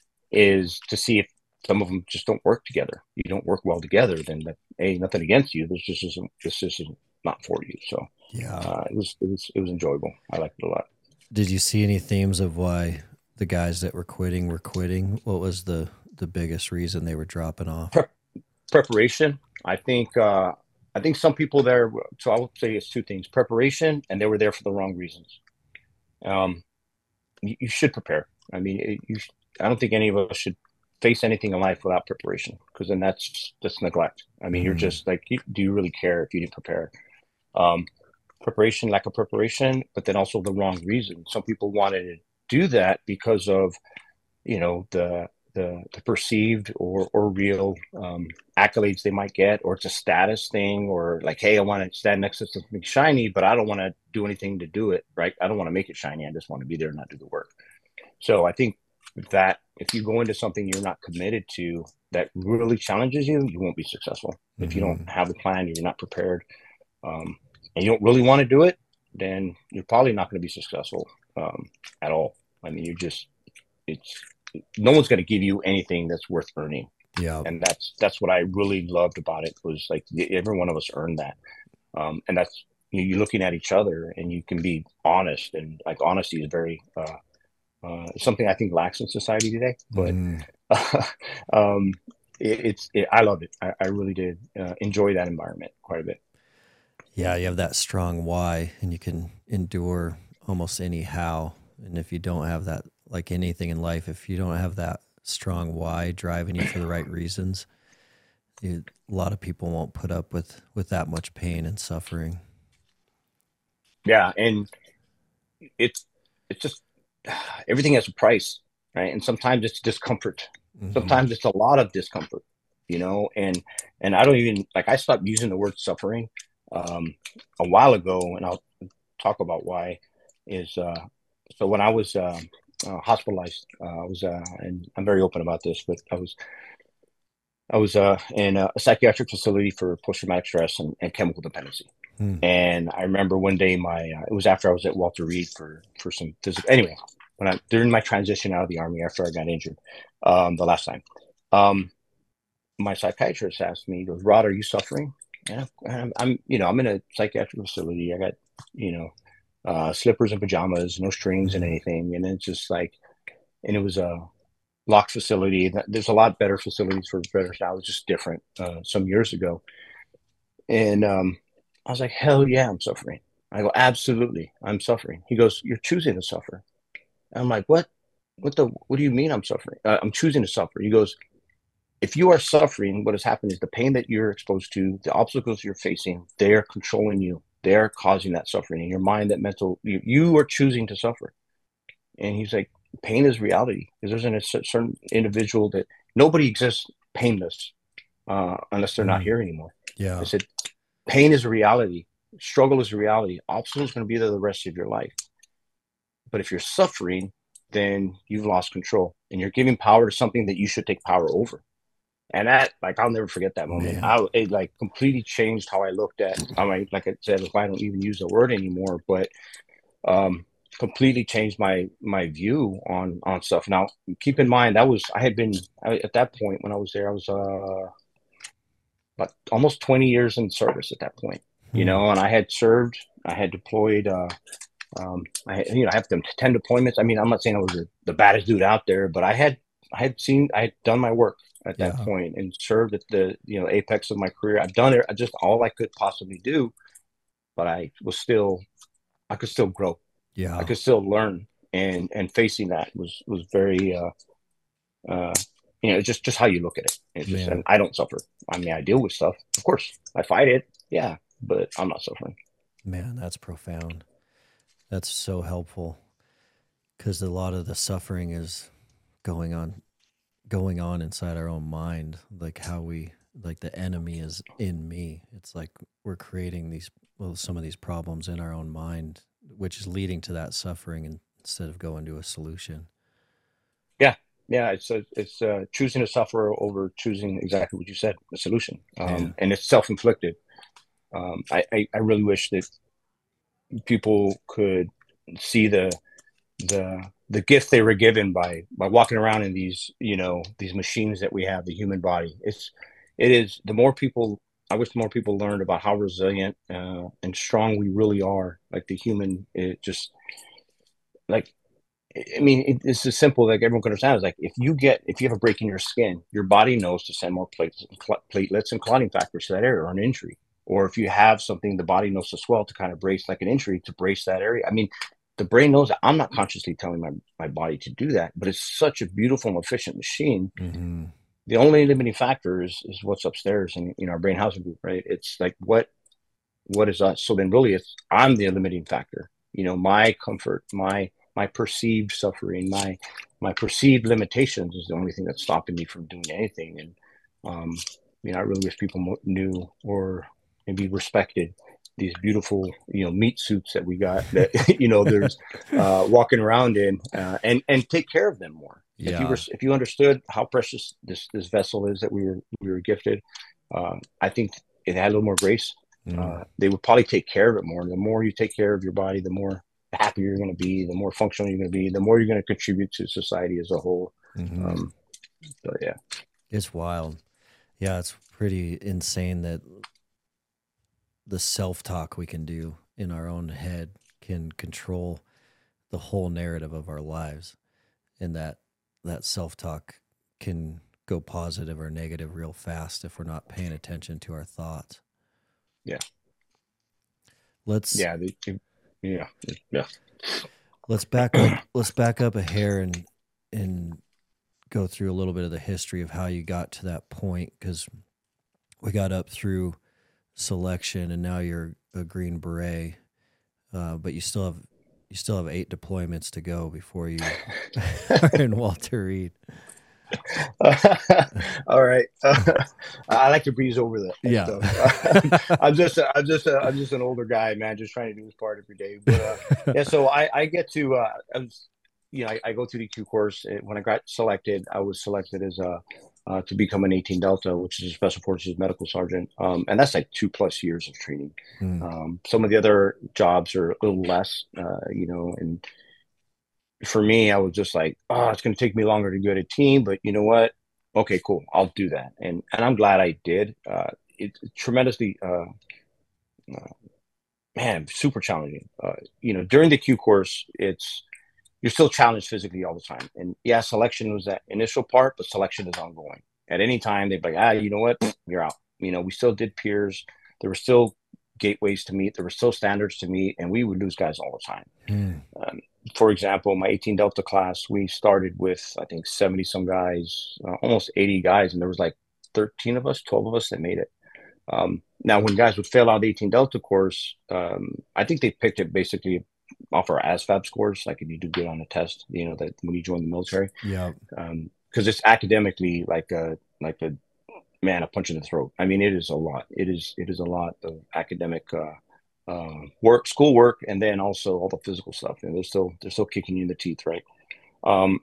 is to see if some of them just don't work together. You don't work well together, then that, hey, nothing against you. This just isn't, this just isn't not for you. So yeah, uh, it was, it was, it was enjoyable. I liked it a lot. Did you see any themes of why the guys that were quitting were quitting? What was the, the biggest reason they were dropping off? Pre- preparation. I think, uh, I think some people there, so I would say it's two things: preparation, and they were there for the wrong reasons. Um, you, you should prepare. I mean, it, you, I don't think any of us should face anything in life without preparation, because then that's that's neglect. I mean, mm. you're just like, you, do you really care if you didn't prepare? Um, preparation, lack of preparation, but then also the wrong reason. Some people wanted to do that because of, you know, the the, the perceived or or real um, accolades they might get, or it's a status thing, or like, hey, I want to stand next to something shiny, but I don't want to do anything to do it, right? I don't want to make it shiny. I just want to be there and not do the work. So I think that if you go into something you're not committed to that really challenges you, you won't be successful. Mm-hmm. If you don't have a plan, you're not prepared, um, and you don't really want to do it, then you're probably not going to be successful um, at all. I mean, you just, it's, no one's going to give you anything that's worth earning. Yeah. And that's, that's what I really loved about it, was like every one of us earned that. Um, and that's, you're looking at each other and you can be honest, and like honesty is very, uh, Uh, something I think lacks in society today, but mm. uh, um, it, it's it, I love it. I, I really did uh, enjoy that environment quite a bit. Yeah, you have that strong why, and you can endure almost anyhow. And if you don't have that, like anything in life, if you don't have that strong why driving you for the right reasons, you, a lot of people won't put up with with that much pain and suffering. Yeah, and it's it's just. Everything has a price, right? And sometimes it's discomfort. Mm-hmm. Sometimes it's a lot of discomfort, you know, and, and I don't even, like, I stopped using the word suffering um, a while ago, and I'll talk about why is, uh, so when I was uh, uh, hospitalized, uh, I was, uh, and I'm very open about this, but I was, I was uh, in a psychiatric facility for post-traumatic stress and, and chemical dependency. Hmm. And I remember one day my, uh, it was after I was at Walter Reed for, for some physical, anyway, when I, during my transition out of the Army after I got injured, um, the last time, um, my psychiatrist asked me, he goes, Rod, are you suffering? And I'm, I'm, you know, I'm in a psychiatric facility. I got, you know, uh, slippers and pajamas, no strings and anything. And it's just like, and it was a locked facility. There's a lot better facilities for veterans now. It was just different, uh, some years ago. And, um, I was like, hell yeah, I'm suffering. I go, absolutely, I'm suffering. He goes, you're choosing to suffer. I'm like, what? what the, what do you mean I'm suffering? Uh, I'm choosing to suffer. He goes, if you are suffering, what has happened is the pain that you're exposed to, the obstacles you're facing, they are controlling you. They're causing that suffering in your mind, that mental, you, you are choosing to suffer. And he's like, pain is reality. Because there's an, a certain individual that nobody exists painless uh, unless they're mm. not here anymore. Yeah. I said, pain is a reality. Struggle is a reality. Obstacle is going to be there the rest of your life. But if you're suffering, then you've lost control and you're giving power to something that you should take power over. And that, like, I'll never forget that moment. I, it like completely changed how I looked at, I mean, like I said, I don't even use the word anymore, but um, completely changed my, my view on, on stuff. Now, keep in mind, that was, I had been, I, at that point when I was there, I was uh, about almost twenty years in service at that point, hmm. you know, and I had served, I had deployed, uh, um, I had, you know, I have them ten deployments. I mean, I'm not saying I was the, the baddest dude out there, but I had, I had seen, I had done my work at that yeah. point and served at the, you know, apex of my career. I've done it. I just all I could possibly do, but I was still, I could still grow. Yeah. I could still learn, and, and facing that was, was very, uh, uh, you know, just, just how you look at it. It's just, and I don't suffer. I mean, I deal with stuff. Of course I fight it. Yeah. But I'm not suffering. Man, that's profound. That's so helpful, because a lot of the suffering is going on going on inside our own mind, like how we, like the enemy is in me. It's like we're creating these, well, some of these problems in our own mind, which is leading to that suffering instead of going to a solution. Yeah. Yeah. It's a, it's uh, choosing to suffer over choosing exactly what you said, a solution. Um, yeah. And it's self-inflicted. Um, I, I, I really wish that people could see the, the, the gift they were given by, by walking around in these, you know, these machines that we have, the human body. It's, it is, the more people, I wish more people learned about how resilient uh, and strong we really are. Like the human, it just like, I mean, it, it's as simple, like everyone can understand. It's like, if you get, if you have a break in your skin, your body knows to send more platelets, platelets and clotting factors to that area or an injury. Or if you have something, the body knows to swell to kind of brace, like an injury, to brace that area. I mean, the brain knows that. I'm not consciously telling my, my body to do that, but it's such a beautiful and efficient machine. Mm-hmm. The only limiting factor is, is what's upstairs in, in our brain housing group, right? It's like, what, what is us? So then really it's, I'm the limiting factor, you know, my comfort, my, my perceived suffering, my, my perceived limitations is the only thing that's stopping me from doing anything. And, um, you know, I really wish people knew or maybe respected these beautiful, you know, meat suits that we got that, you know, there's uh, walking around in, uh, and, and take care of them more. Yeah. If you were, if you understood how precious this, this vessel is that we were, we were gifted, uh, I think it had a little more grace. Mm. Uh, they would probably take care of it more. The more you take care of your body, the more happier you're going to be, the more functional you're going to be, the more you're going to contribute to society as a whole. Mm-hmm. Um, so yeah, it's wild. Yeah. It's pretty insane that the self-talk we can do in our own head can control the whole narrative of our lives, and that that self-talk can go positive or negative real fast if we're not paying attention to our thoughts. Yeah. Let's yeah the, yeah yeah let's back up let's back up a hair and and go through a little bit of the history of how you got to that point, because we got up through selection and now you're a Green Beret, uh, but you still have you still have eight deployments to go before you are in Walter Reed. Uh, all right, uh, I like to breeze over that. Yeah, so, I'm just I'm just a, I'm just an older guy, man, just trying to do his part every day. But uh, yeah, so I, I get to uh, I was, you know I, I go through the Q course. When I got selected, I was selected as a Uh, to become an eighteen Delta, which is a Special Forces medical sergeant. Um, and that's like two plus years of training. Mm. Um, some of the other jobs are a little less, uh, you know, and for me, I was just like, oh, it's going to take me longer to get a team, but you know what? Okay, cool. I'll do that. And, and I'm glad I did. Uh, it's tremendously, uh, uh, man, super challenging. Uh, you know, during the Q course, it's, you're still challenged physically all the time. And yeah, selection was that initial part, but selection is ongoing. At any time, they'd be like, ah, you know what? You're out. You know, we still did peers. There were still gateways to meet. There were still standards to meet, and we would lose guys all the time. Mm. Um, for example, my eighteen Delta class, we started with, I think, seventy some guys, uh, almost eighty guys, and there was like thirteen of us, twelve of us that made it. Um, now, when guys would fail out the eighteen Delta course, um, I think they picked it basically off our ASVAB scores, like if you do good on a test, you know, that when you join the military. Yeah. Um, because it's academically like a like a man a punch in the throat. I mean, it is a lot. It is it is a lot of academic uh, uh, work, school work, and then also all the physical stuff. And they're still they're still kicking you in the teeth, right? Um,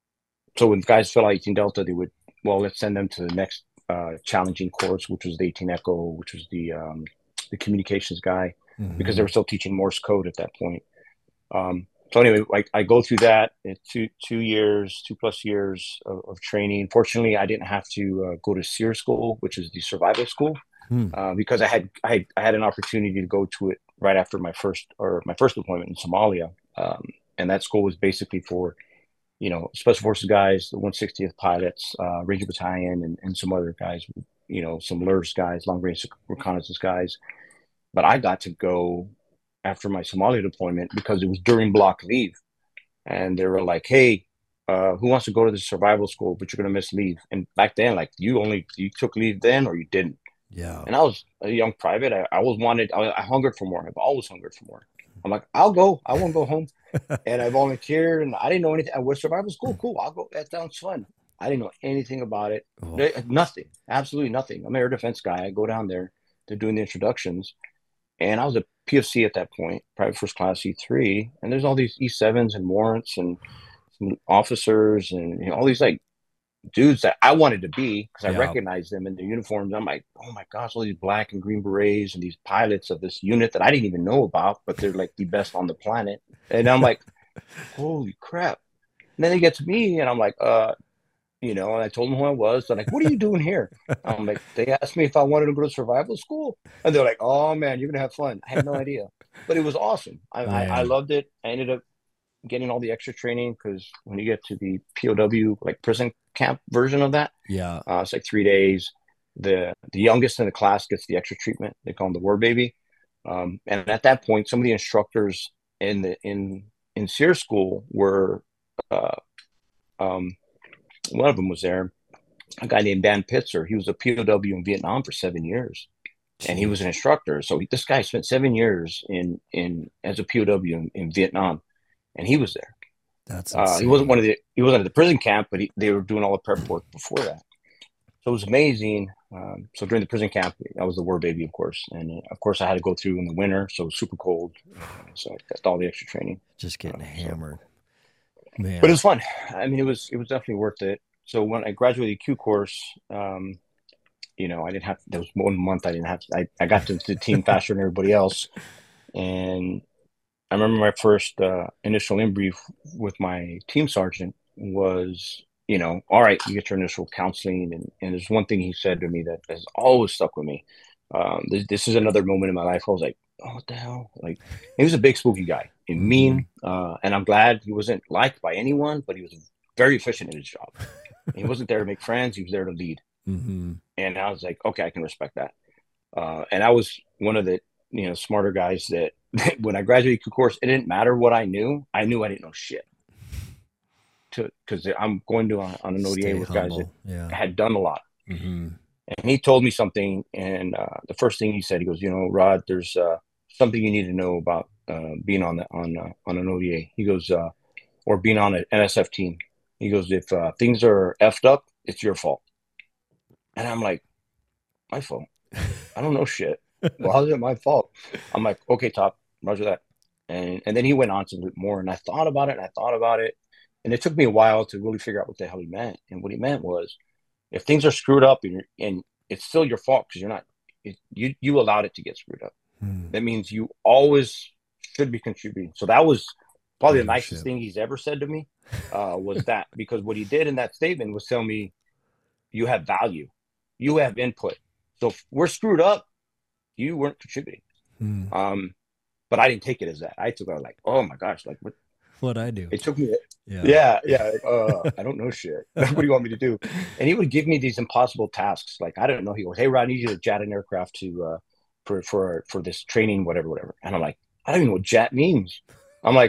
so when guys fill out eighteen Delta, they would well, let's send them to the next uh, challenging course, which was the eighteen Echo, which was the um, the communications guy, mm-hmm. because they were still teaching Morse code at that point. Um, so anyway, like I go through that two two years, two plus years of, of training. Fortunately, I didn't have to uh, go to SEER school, which is the survival school, hmm. uh, because I had I, I had an opportunity to go to it right after my first or my first deployment in Somalia, um, and that school was basically for, you know, Special Forces guys, the one sixtieth pilots, uh, Ranger Battalion, and, and some other guys, you know, some L R S guys, long range reconnaissance guys. But I got to go after my Somalia deployment because it was during block leave, and they were like, "Hey, uh, who wants to go to the survival school? But you're gonna miss leave." And back then, like you only you took leave then or you didn't. Yeah. And I was a young private. I, I always wanted. I, I hungered for more. I've always hungered for more. I'm like, I'll go. I won't go home. And I volunteered, and I didn't know anything. I was survival school. Cool. I'll go. That sounds fun. I didn't know anything about it. Oh. Nothing. Absolutely nothing. I'm an air defense guy. I go down there. They're doing the introductions. And I was a P F C at that point, private first class E three. And there's all these E sevens and warrants and some officers and, you know, all these like dudes that I wanted to be because I yeah. recognized them in their uniforms. I'm like, oh my gosh, all these black and green berets and these pilots of this unit that I didn't even know about, but they're like the best on the planet. And I'm like, holy crap. And then they get to me and I'm like, uh, you know, and I told them who I was. They're like, what are you doing here? I'm like, they asked me if I wanted to go to survival school. And they're like, oh man, you're going to have fun. I had no idea, but it was awesome. I, I, I loved it. I ended up getting all the extra training because when you get to the P O W, like prison camp version of that, yeah, uh, it's like three days. The the youngest in the class gets the extra treatment. They call them the war baby. Um, and at that point, some of the instructors in the in in SEER school were, uh, um, one of them was there, a guy named Dan Pitzer. He was a P O W in Vietnam for seven years, and he was an instructor. So he, this guy spent seven years in in as a P O W in, in Vietnam, and he was there. That's uh, he wasn't one of the he wasn't at the prison camp, but he, they were doing all the prep work before that. So it was amazing. Um, so during the prison camp, I was the war baby, of course, and uh, of course I had to go through in the winter, so it was super cold. Uh, so I got all the extra training. Just getting uh, hammered. So. Man. But it was fun. I mean, it was it was definitely worth it. So when I graduated the Q course, um, you know, I didn't have. There was one month I didn't have. To, I I got to the team faster than everybody else, and I remember my first uh, initial in brief with my team sergeant was, you know, all right, you get your initial counseling, and, and there's one thing he said to me that has always stuck with me. Um, this, this is another moment in my life. I was like, oh, what the hell? Like, he was a big spooky guy and mean, uh, and I'm glad he wasn't liked by anyone, but he was very efficient in his job. He wasn't there to make friends. He was there to lead. Mm-hmm. And I was like, okay, I can respect that. Uh, and I was one of the, you know, smarter guys that when I graduated Q course, it didn't matter what I knew. I knew I didn't know shit. To because I'm going to on, on an O D A with humble. guys that yeah. had done a lot. Mm-hmm. And he told me something. And uh, the first thing he said, he goes, you know, Rod, there's uh, something you need to know about uh, being on the on uh, on an O D A. He goes, uh, or being on an N S F team. He goes, if uh, things are effed up, it's your fault. And I'm like, my fault? I don't know shit. Well, how's it my fault? I'm like, okay, Top, roger that. And and then he went on to bit more, and I thought about it, and I thought about it, and it took me a while to really figure out what the hell he meant. And what he meant was, if things are screwed up, and, and it's still your fault because you're not, it, you you allowed it to get screwed up. Hmm. That means you always should be contributing. So that was probably the nicest thing he's ever said to me, uh, was that, because what he did in that statement was tell me, you have value, you have input. So if we're screwed up, you weren't contributing. Hmm. Um, but I didn't take it as that. I took it like, oh my gosh, like what? What I do? It took me. Yeah, yeah, yeah. Uh, I don't know shit. What do you want me to do? And he would give me these impossible tasks. Like I don't know. He goes, "Hey, Rod, I need you to jet an aircraft to uh, for for for this training, whatever, whatever." And I'm like, I don't even know what jet means. I'm like,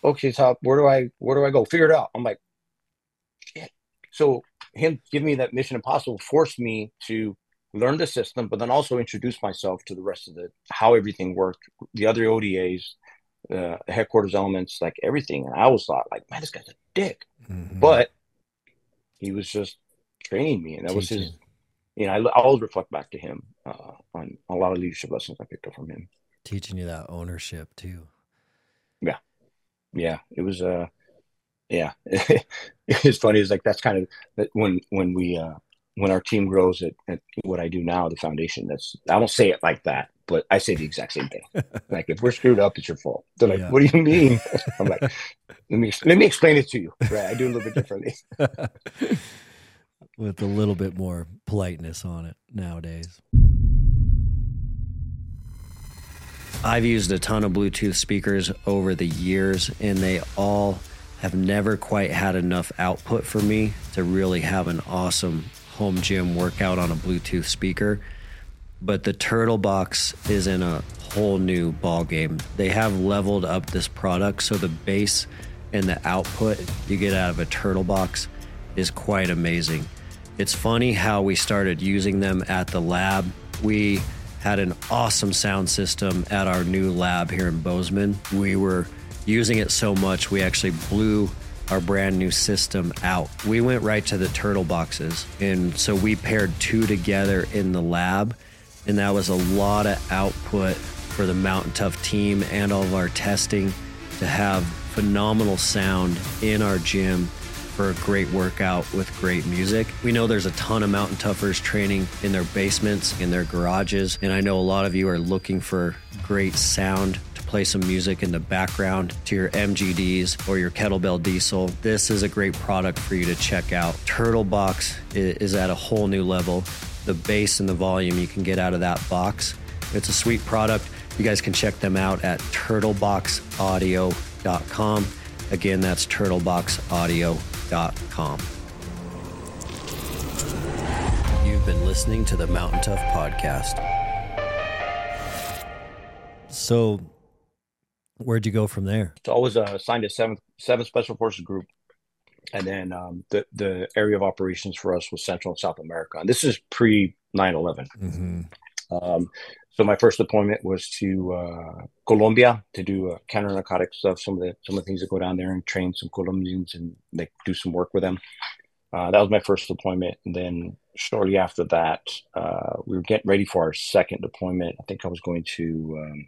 okay, so where do I where do I go? Figure it out. I'm like, shit. So him giving me that Mission Impossible forced me to learn the system, but then also introduce myself to the rest of the how everything worked, the other O D As, uh, headquarters elements, like everything. And I always thought, like, man, this guy's a dick, Mm-hmm. but he was just training me, and that was his. You know, I, I always reflect back to him uh, on a lot of leadership lessons I picked up from him. Teaching you that ownership too. Yeah, yeah, it was. Uh, yeah, it's funny. It's like that's kind of that when when we uh, when our team grows at, at what I do now, the foundation. That's I don't say it like that, but I say the exact same thing. Like if we're screwed up, it's your fault. They're like, yeah. What do you mean? I'm like, let me let me explain it to you. Right, I do a little bit differently. With a little bit more politeness on it nowadays. I've used a ton of Bluetooth speakers over the years, and they all have never quite had enough output for me to really have an awesome home gym workout on a Bluetooth speaker. But the Turtlebox is in a whole new ball game. They have leveled up this product, so the bass and the output you get out of a Turtlebox is quite amazing. It's funny how we started using them at the lab. We had an awesome sound system at our new lab here in Bozeman. We were using it so much, we actually blew our brand new system out. We went right to the Turtleboxes. And so we paired two together in the lab. And that was a lot of output for the Mountain Tough team and all of our testing to have phenomenal sound in our gym for a great workout with great music. We know there's a ton of Mountain Toughers training in their basements, in their garages, and I know a lot of you are looking for great sound to play some music in the background to your M G Ds or your kettlebell diesel. This is a great product for you to check out. Turtlebox is at a whole new level. The bass and the volume you can get out of that box. It's a sweet product. You guys can check them out at turtlebox audio dot com. Again, that's turtlebox audio dot com. You've been listening to the Mountain Tough Podcast. So, where'd you go from there? So I was uh, assigned to seventh seventh Special Forces Group, and then um, the the area of operations for us was Central and South America. And this is pre nine eleven. Mm-hmm. Um, so my first deployment was to uh, Colombia to do uh, counter narcotic stuff. Some of the some of the things that go down there and train some Colombians and like do some work with them. Uh, that was my first deployment, and then shortly after that, uh, we were getting ready for our second deployment. I think I was going to um,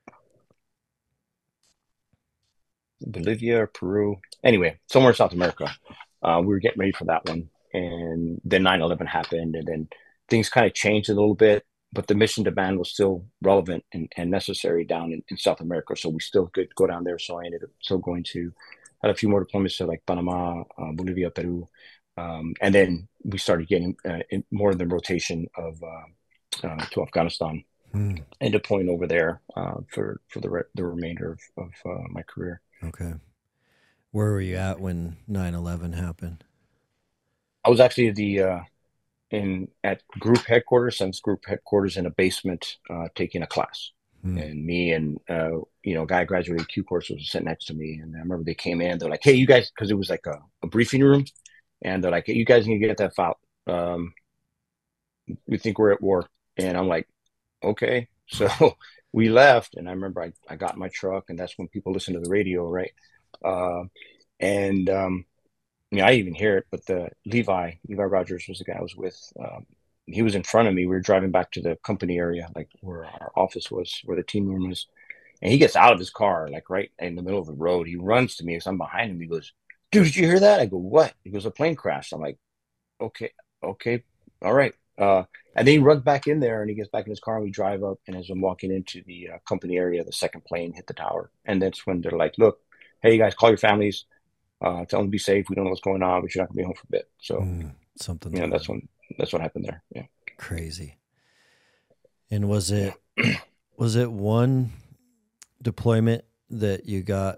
Bolivia or Peru. Anyway, somewhere in South America. Uh, we were getting ready for that one, and then nine eleven happened, and then things kind of changed a little bit. But the mission demand was still relevant and, and necessary down in, in South America. So we still could go down there. So I ended up still going to, had a few more deployments to like Panama, uh, Bolivia, Peru. Um, and then we started getting uh, in, more in the rotation of uh, uh, to Afghanistan hmm. and deploying over there uh, for, for the, re- the remainder of, of uh, my career. Okay. Where were you at when nine eleven happened? I was actually the, uh, in at group headquarters, since group headquarters in a basement, uh, taking a class. Hmm. And me and, uh, you know, a guy graduated Q course was sitting next to me. And I remember they came in, they're like, hey, you guys, cause it was like a, a briefing room. And they're like, hey, you guys need to get that file. Um, we think we're at war. And I'm like, okay. So we left. And I remember I, I got in my truck, and that's when people listen to the radio. Right. Uh, and, um, Yeah, I even hear it, but the Levi, Levi Rogers was the guy I was with. Um, he was in front of me. We were driving back to the company area, like where our office was, where the team room was. And he gets out of his car, like right in the middle of the road. He runs to me because I'm behind him. He goes, dude, did you hear that? I go, what? He goes, a plane crashed. I'm like, okay, okay, all right. Uh, and then he runs back in there, and he gets back in his car, and we drive up. And as I'm walking into the uh, company area, the second plane hit the tower. And that's when they're like, look, hey, you guys, call your families. Uh, tell them to be safe. We don't know what's going on, but you're not gonna be home for a bit. So mm, something. Yeah, you know, that's when that's what happened there. Yeah. Crazy. And was it was it one deployment that you got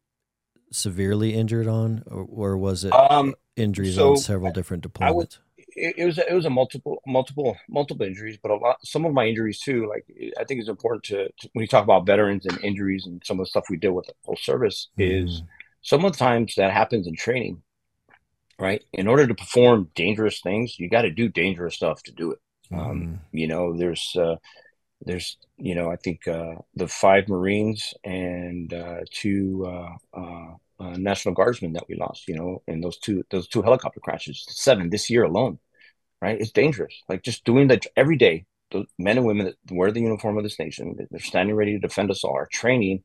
severely injured on, or, or was it um, injuries so on several different deployments? I was, it, it was it was a multiple multiple multiple injuries, but a lot some of my injuries too. Like I think it's important to, to when you talk about veterans and injuries and some of the stuff we deal with at full service is Mhm. some of the times that happens in training, right? In order to perform dangerous things, you got to do dangerous stuff to do it. Um, Mhm. you know, there's uh, there's you know I think uh, the five Marines and uh, two uh, uh, uh, National Guardsmen that we lost. You know, and those two those two helicopter crashes, seven this year alone, right? It's dangerous. Like just doing that every day. The men and women that wear the uniform of this nation, they're standing ready to defend us all, are training,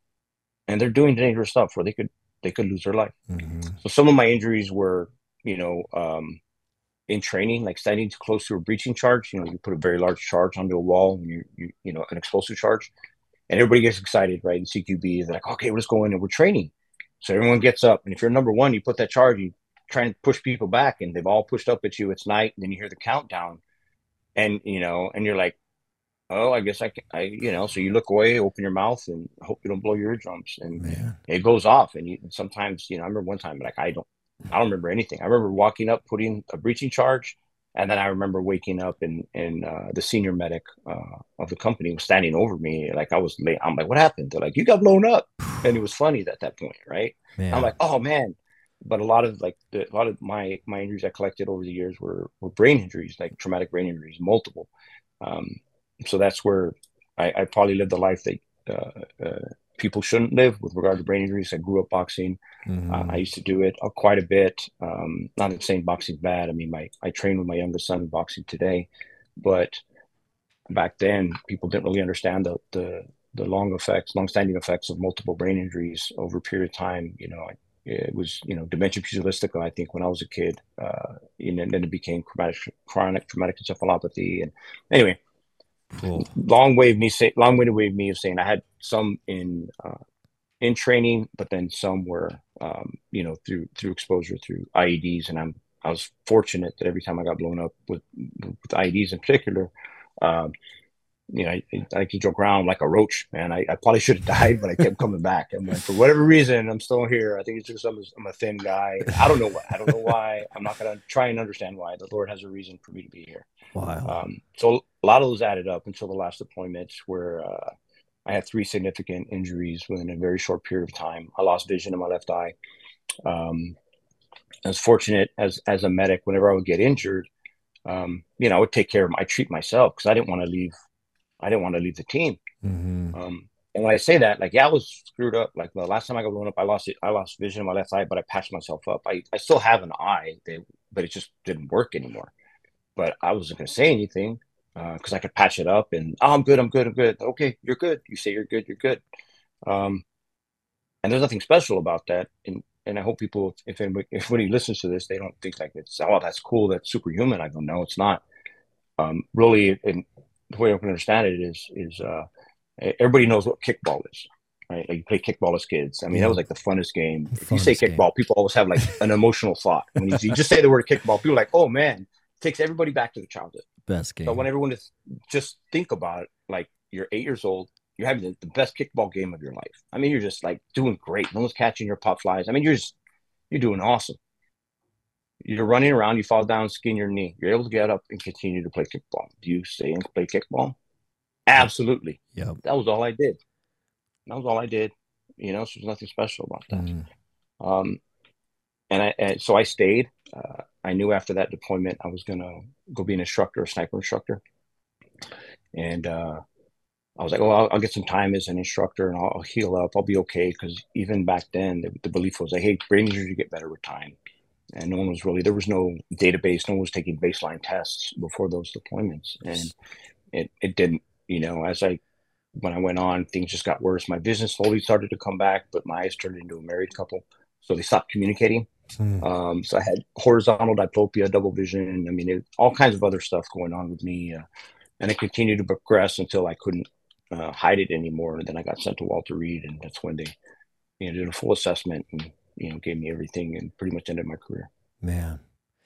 and they're doing dangerous stuff where they could they could lose their life. Mhm. So some of my injuries were, you know, um, in training, like standing too close to a breaching charge. You know, you put a very large charge onto a wall, and you you you know an explosive charge, and everybody gets excited, right? In C Q B, they're like, okay, let's go in and we're training. So everyone gets up, and if you're number one, you put that charge, you try and push people back, and they've all pushed up at you. It's night, and then you hear the countdown, and you know, and you're like, oh, I guess I can, I, you know, so you look away, open your mouth, and hope you don't blow your eardrums, and Man. it goes off. And you, sometimes, you know, I remember one time, like I don't, I don't remember anything. I remember walking up, putting a breaching charge, and then I remember waking up, and and uh, the senior medic uh, of the company was standing over me, like I was late. I'm like, what happened? They're like, you got blown up, and it was funny at that point, right? I'm Man. like, oh man. But a lot of like the, a lot of my my injuries I collected over the years were were brain injuries, like traumatic brain injuries, multiple. Um, so that's where I, I probably lived a life that uh, uh, people shouldn't live with regard to brain injuries. I grew up boxing. Uh, I Mhm. used to do it uh, quite a bit. Um, not that saying boxing's bad. I mean, my I train with my youngest son in boxing today, but back then people didn't really understand the the, the long effects, long-standing effects of multiple brain injuries over a period of time. You know, it was you know dementia pugilistica. I think when I was a kid, uh, and then it became chronic chronic traumatic encephalopathy. And anyway, Cool. long way of me say long-winded way of me of saying I had some in uh, in training, but then some were um, you know through through exposure through I E Ds, and I'm I was fortunate that every time I got blown up with with I E Ds in particular, um, you know, I, I could joke around like a roach, man. I, I probably should have died, but I kept coming back. And when, for whatever reason, I'm still here. I think it's just I'm, I'm a thin guy. I don't know why. I don't know why. I'm not going to try and understand why. The Lord has a reason for me to be here. Wild. Um, so a lot of those added up until the last deployments where uh, I had three significant injuries within a very short period of time. I lost vision in my left eye. Um, I was fortunate as as a medic. Whenever I would get injured, um, you know, I would take care of my, I treat myself because I didn't want to leave. I didn't want to leave the team. Mhm. Um, and when I say that, like, yeah, I was screwed up. Like the last time I got blown up, I lost it. I lost vision in my left eye, but I patched myself up. I, I still have an eye, they, but it just didn't work anymore. But I wasn't going to say anything because uh, I could patch it up and, oh, I'm good, I'm good, I'm good. Okay, you're good. You say you're good, you're good. Um, and there's nothing special about that. And and I hope people, if anybody, if anybody listens to this, they don't think like it's, oh, that's cool, that's superhuman. I go, no, it's not. Um, really, and the way I can understand it is is uh, everybody knows what kickball is, right? Like you play kickball as kids. I mean, that was Yep. like the funnest game. If you say Funnest game. kickball, people always have like an emotional thought. When you, you just say the word kickball, people are like, oh man, it takes everybody back to the childhood. Best So when game. everyone is just think about it, like you're eight years old, you're having the, the best kickball game of your life. I mean, you're just like doing great. No one's catching your pop flies. I mean, you're just you're doing awesome. You're running around, you fall down, skin your knee. You're able to get up and continue to play kickball. Do you stay and play kickball? Yep. Absolutely. Yep. That was all I did. That was all I did. You know, so there's nothing special about that. Mm. Um, and I and so I stayed. Uh, I knew after that deployment I was gonna go be an instructor, a sniper instructor, and uh, I was like, "Oh, I'll, I'll get some time as an instructor, and I'll, I'll heal up. I'll be okay." Because even back then, the, the belief was like, "Hey, brain injuries get better with time," and no one was really there was no database. No one was taking baseline tests before those deployments, and it it didn't. You know, as I when I went on, things just got worse. My vision slowly started to come back, but my eyes turned into a married couple. So they stopped communicating. Mm. Um, so I had horizontal diplopia, double vision. I mean, it, all kinds of other stuff going on with me. Uh, and it continued to progress until I couldn't uh, hide it anymore. And then I got sent to Walter Reed, and that's when they you know, did a full assessment and you know gave me everything and pretty much ended my career. Man.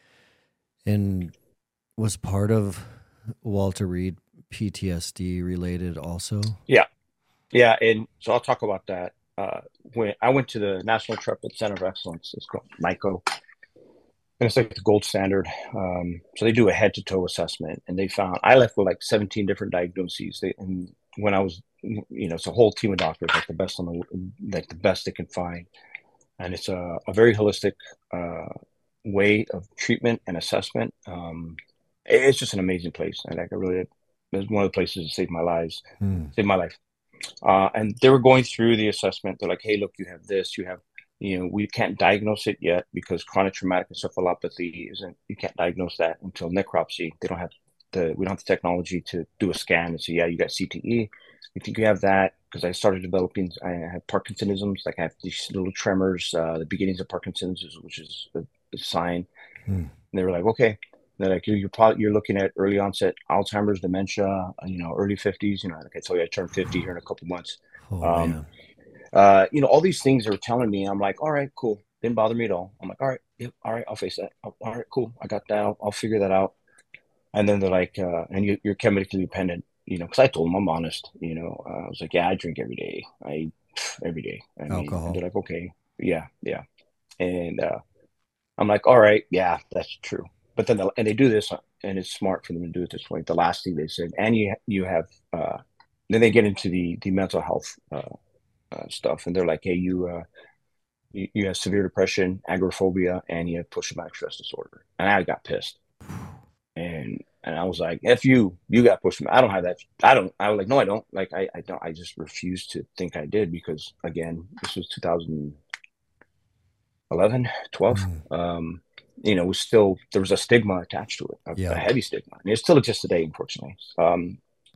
And was part of Walter Reed P T S D related also? Yeah. Yeah. And so I'll talk about that. Uh, when I went to the National Intrepid Center of Excellence, it's called NICO. and it's like the gold standard. Um, so they do a head to toe assessment, and they found I left with like seventeen different diagnoses. They, and when I was, you know, it's a whole team of doctors, like the best on the, like the best they can find, and it's a, a very holistic uh, way of treatment and assessment. Um, it's just an amazing place, and like I really, it's one of the places that saved my lives, Hmm. saved my life. Uh, and they were going through the assessment. They're like, "Hey, look, you have this. You have, you know, we can't diagnose it yet because chronic traumatic encephalopathy isn't. You can't diagnose that until necropsy. They don't have the we don't have the technology to do a scan and say, yeah, you got C T E. We think you have that because I started developing. I have Parkinsonisms, like I have these little tremors, uh, the beginnings of Parkinson's, which is a, a sign. Hmm. And they were like, okay." They're like, you're, you're probably you're looking at early onset Alzheimer's, dementia, you know, early fifties. You know, like I told you, I turned fifty here in a couple months. Oh Um, man. uh, you know, all these things they were telling me. I'm like, all right, cool. Didn't bother me at all. I'm like, all right, yep, all right, I'll face that. All right, cool. I got that. I'll, I'll figure that out. And then they're like, uh, and you, you're chemically dependent, you know, because I told them I'm honest. You know, uh, I was like, yeah, I drink every day. I every day. I mean, and Alcohol. they're like, okay, yeah, yeah. And uh, I'm like, all right, yeah, that's true. But then, the, and they do this, and it's smart for them to do it this way. The last thing they said, and you you have, uh, then they get into the the mental health uh, uh, stuff, and they're like, hey, you, uh, you you have severe depression, agoraphobia, and you have post-traumatic stress disorder. And I got pissed, and and I was like, "F you, you got post traumatic. I don't have that. I don't." I was like, "No, I don't. Like, I I don't. I just refuse to think I did because again, this was two thousand eleven, twelve. Hmm. Um, you know, it was still there was a stigma attached to it, a, a Yeah. heavy stigma, and it still exists today, unfortunately. Um,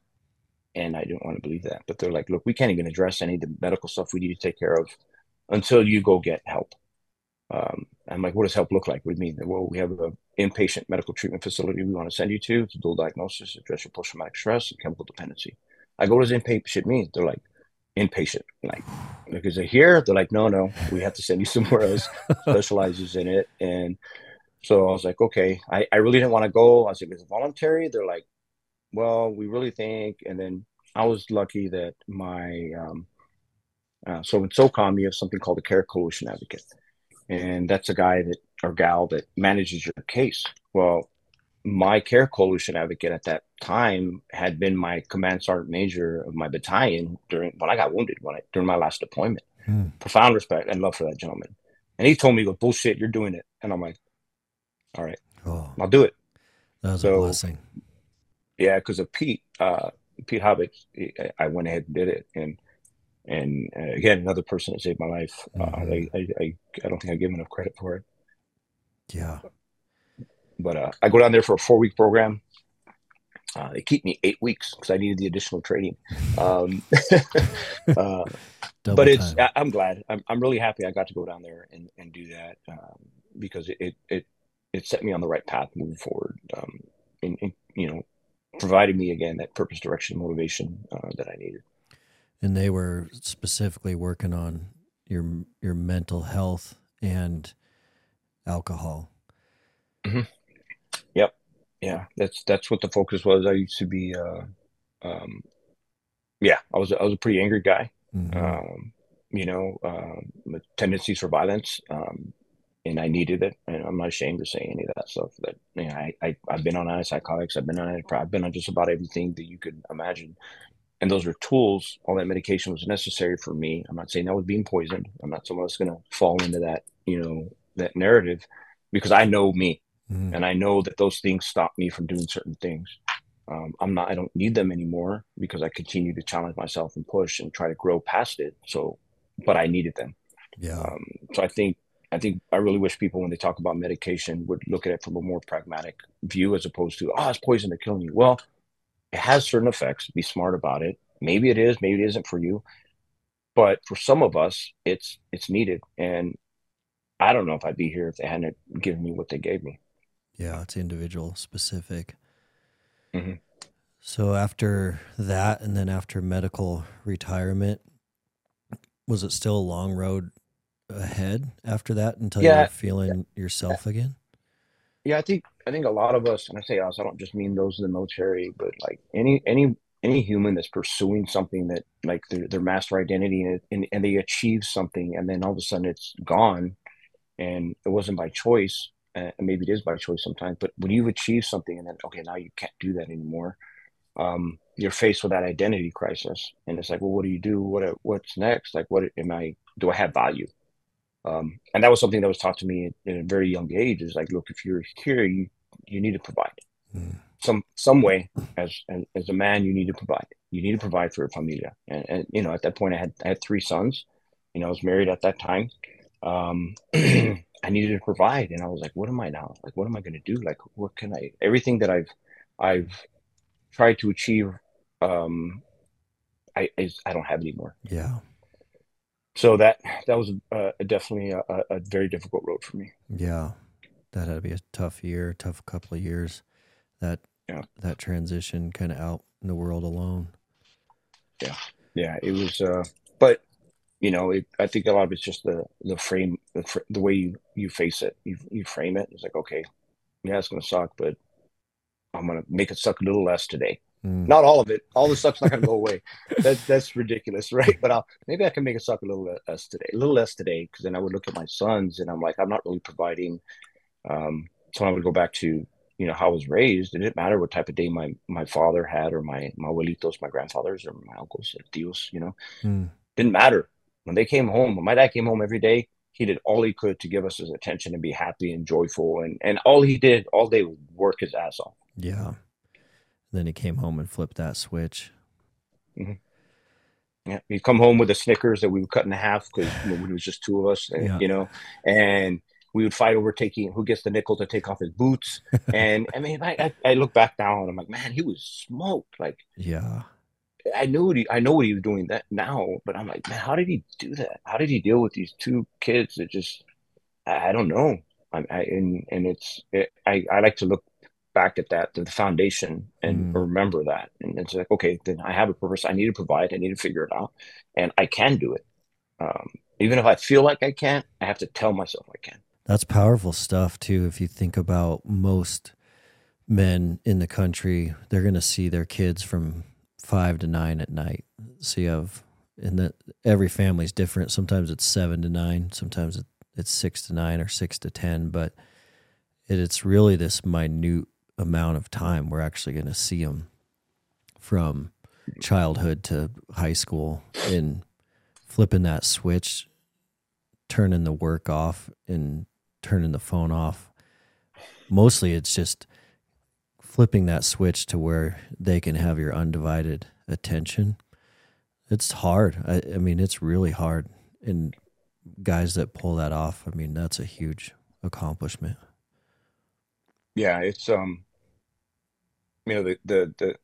and I didn't want to believe that, but they're like, "Look, we can't even address any of the medical stuff we need to take care of until you go get help." Um, I'm like, "What does help look like?" What do you mean? Well, we have an inpatient medical treatment facility we want to send you to. It's a dual diagnosis, address your post-traumatic stress and chemical dependency. I go, "What does inpatient mean?" They're like, "Inpatient." Like, because they're here, they're like, "No, no, we have to send you somewhere else specializes in it." And so I was like, okay, I, I really didn't want to go. I was like, "Is it voluntary?" They're like, "Well, we really think." And then I was lucky that my, um, uh, so in SOCOM, you have something called a Care Coalition Advocate. And that's a guy that or gal that manages your case. Well, my Care Coalition advocate at that time had been my command sergeant major of my battalion during when I got wounded when I during my last deployment. Hmm. Profound respect and love for that gentleman. And he told me, "Go bullshit, you're doing it." And I'm like, "All right, Oh, I'll do it." that was a So blessing. yeah, because of Pete, uh, Pete Hobbit, I went ahead and did it. And and uh, again, another person that saved my life. Uh, Mhm. I, I I I don't think I give enough credit for it. Yeah. But uh, I go down there for a four week program. Uh, they keep me eight weeks because I needed the additional training. Um, uh, Double but it's time. I, I'm glad. I'm I'm really happy I got to go down there and, and do that um, because it, it it it set me on the right path moving forward. Um, and, and you know, provided me again that purpose, direction, motivation uh, that I needed. And they were specifically working on your your mental health and alcohol. Mm-hmm. Yep. Yeah. That's that's what the focus was. I used to be. Uh, um, yeah. I was I was a pretty angry guy. Mm-hmm. Um, you know, um, tendencies for violence. Um, and I needed it. And I'm not ashamed to say any of that stuff. That you know, I, I I've been on antipsychotics. I've been on I've been on just about everything that you could imagine. And those are tools. All that medication was necessary for me. I'm not saying I was being poisoned. I'm not someone that's going to fall into that you know that narrative because I know me, Mm-hmm. and I know that those things stop me from doing certain things. Um, I'm not. I don't need them anymore because I continue to challenge myself and push and try to grow past it. So, but I needed them. Yeah. Um, so I think I think I really wish people when they talk about medication would look at it from a more pragmatic view as opposed to oh it's poison to killing you. Well, it has certain effects. Be smart about it. Maybe it is, maybe it isn't for you. But for some of us, it's it's needed. And I don't know if I'd be here if they hadn't given me what they gave me. Yeah. It's individual specific. Mm-hmm. So after that, and then after medical retirement, was it still a long road ahead after that until you were Yeah, feeling yourself again? yeah. I think I think a lot of us, and I say us, I don't just mean those in the military, but like any any any human that's pursuing something that like their their master identity and, and and they achieve something, and then all of a sudden it's gone, and it wasn't by choice. and maybe it is by choice sometimes. But when you've achieved something, and then okay, now you can't do that anymore, um, you're faced with that identity crisis, and it's like, well, what do you do? What what's next? Like, what am I? Do I have value? Um, and that was something that was taught to me in a very young age. Is like, look, if you're here, you you need to provide Mm. some some way. As, as as a man, you need to provide. You need to provide for your familia. And, and you know, at that point, I had I had three sons. You know, I was married at that time. Um, I needed to provide, and I was like, what am I now? Like, what am I going to do? Like, what can I? Everything that I've I've tried to achieve, um, I I, I don't have anymore. Yeah. So that that was uh, definitely a, a very difficult road for me. Yeah. That had to be a tough year, tough couple of years. That Yeah. that transition kind of out in the world alone. Yeah. Yeah. It was, uh, but you know, it, I think a lot of it's just the the frame, the, fr- the way you, you face it. You you frame it. It's like, okay, yeah, it's gonna suck, but I'm gonna make it suck a little less today. Mm. Not all of it. All the suck's not gonna go away. That that's ridiculous, right? But I'll maybe I can make it suck a little less today, a little less today, because then I would look at my sons and I'm like, I'm not really providing. Um, so I would go back to, you know, how I was raised. It didn't matter what type of day my my father had, or my my abuelitos, my grandfathers, or my uncles, or tios. You know, Mm. didn't matter when they came home. When my dad came home every day, he did all he could to give us his attention and be happy and joyful. And and all he did all day was work his ass off. Yeah. Then he came home and flipped that switch. Mm-hmm. Yeah, he'd come home with the Snickers that we would cut in half because when it was just two of us, and, Yeah. you know, and we would fight over taking who gets the nickel to take off his boots. And I mean, I, I, I look back now and I'm like, man, he was smoked. Like, Yeah. I knew what he, I know what he was doing that now, but I'm like, man, how did he do that? How did he deal with these two kids that just, I, I don't know. I, I and and it's, it, I, I like to look back at that, to the foundation, and Mm. remember that. And it's like, okay, then I have a purpose. I need to provide. I need to figure it out, and I can do it. Um, even if I feel like I can't, I have to tell myself I can. That's powerful stuff too. If you think about most men in the country, they're going to see their kids from five to nine at night. So you have, and that every family's different. Sometimes it's seven to nine. Sometimes it's six to nine or six to ten. But it, it's really this minute amount of time we're actually going to see them from childhood to high school, and flipping that switch, turning the work off and turning the phone off. Mostly it's just flipping that switch to where they can have your undivided attention. It's hard. I, I mean, it's really hard. And guys that pull that off, I mean, that's a huge accomplishment. Yeah, it's um, you know, the the the.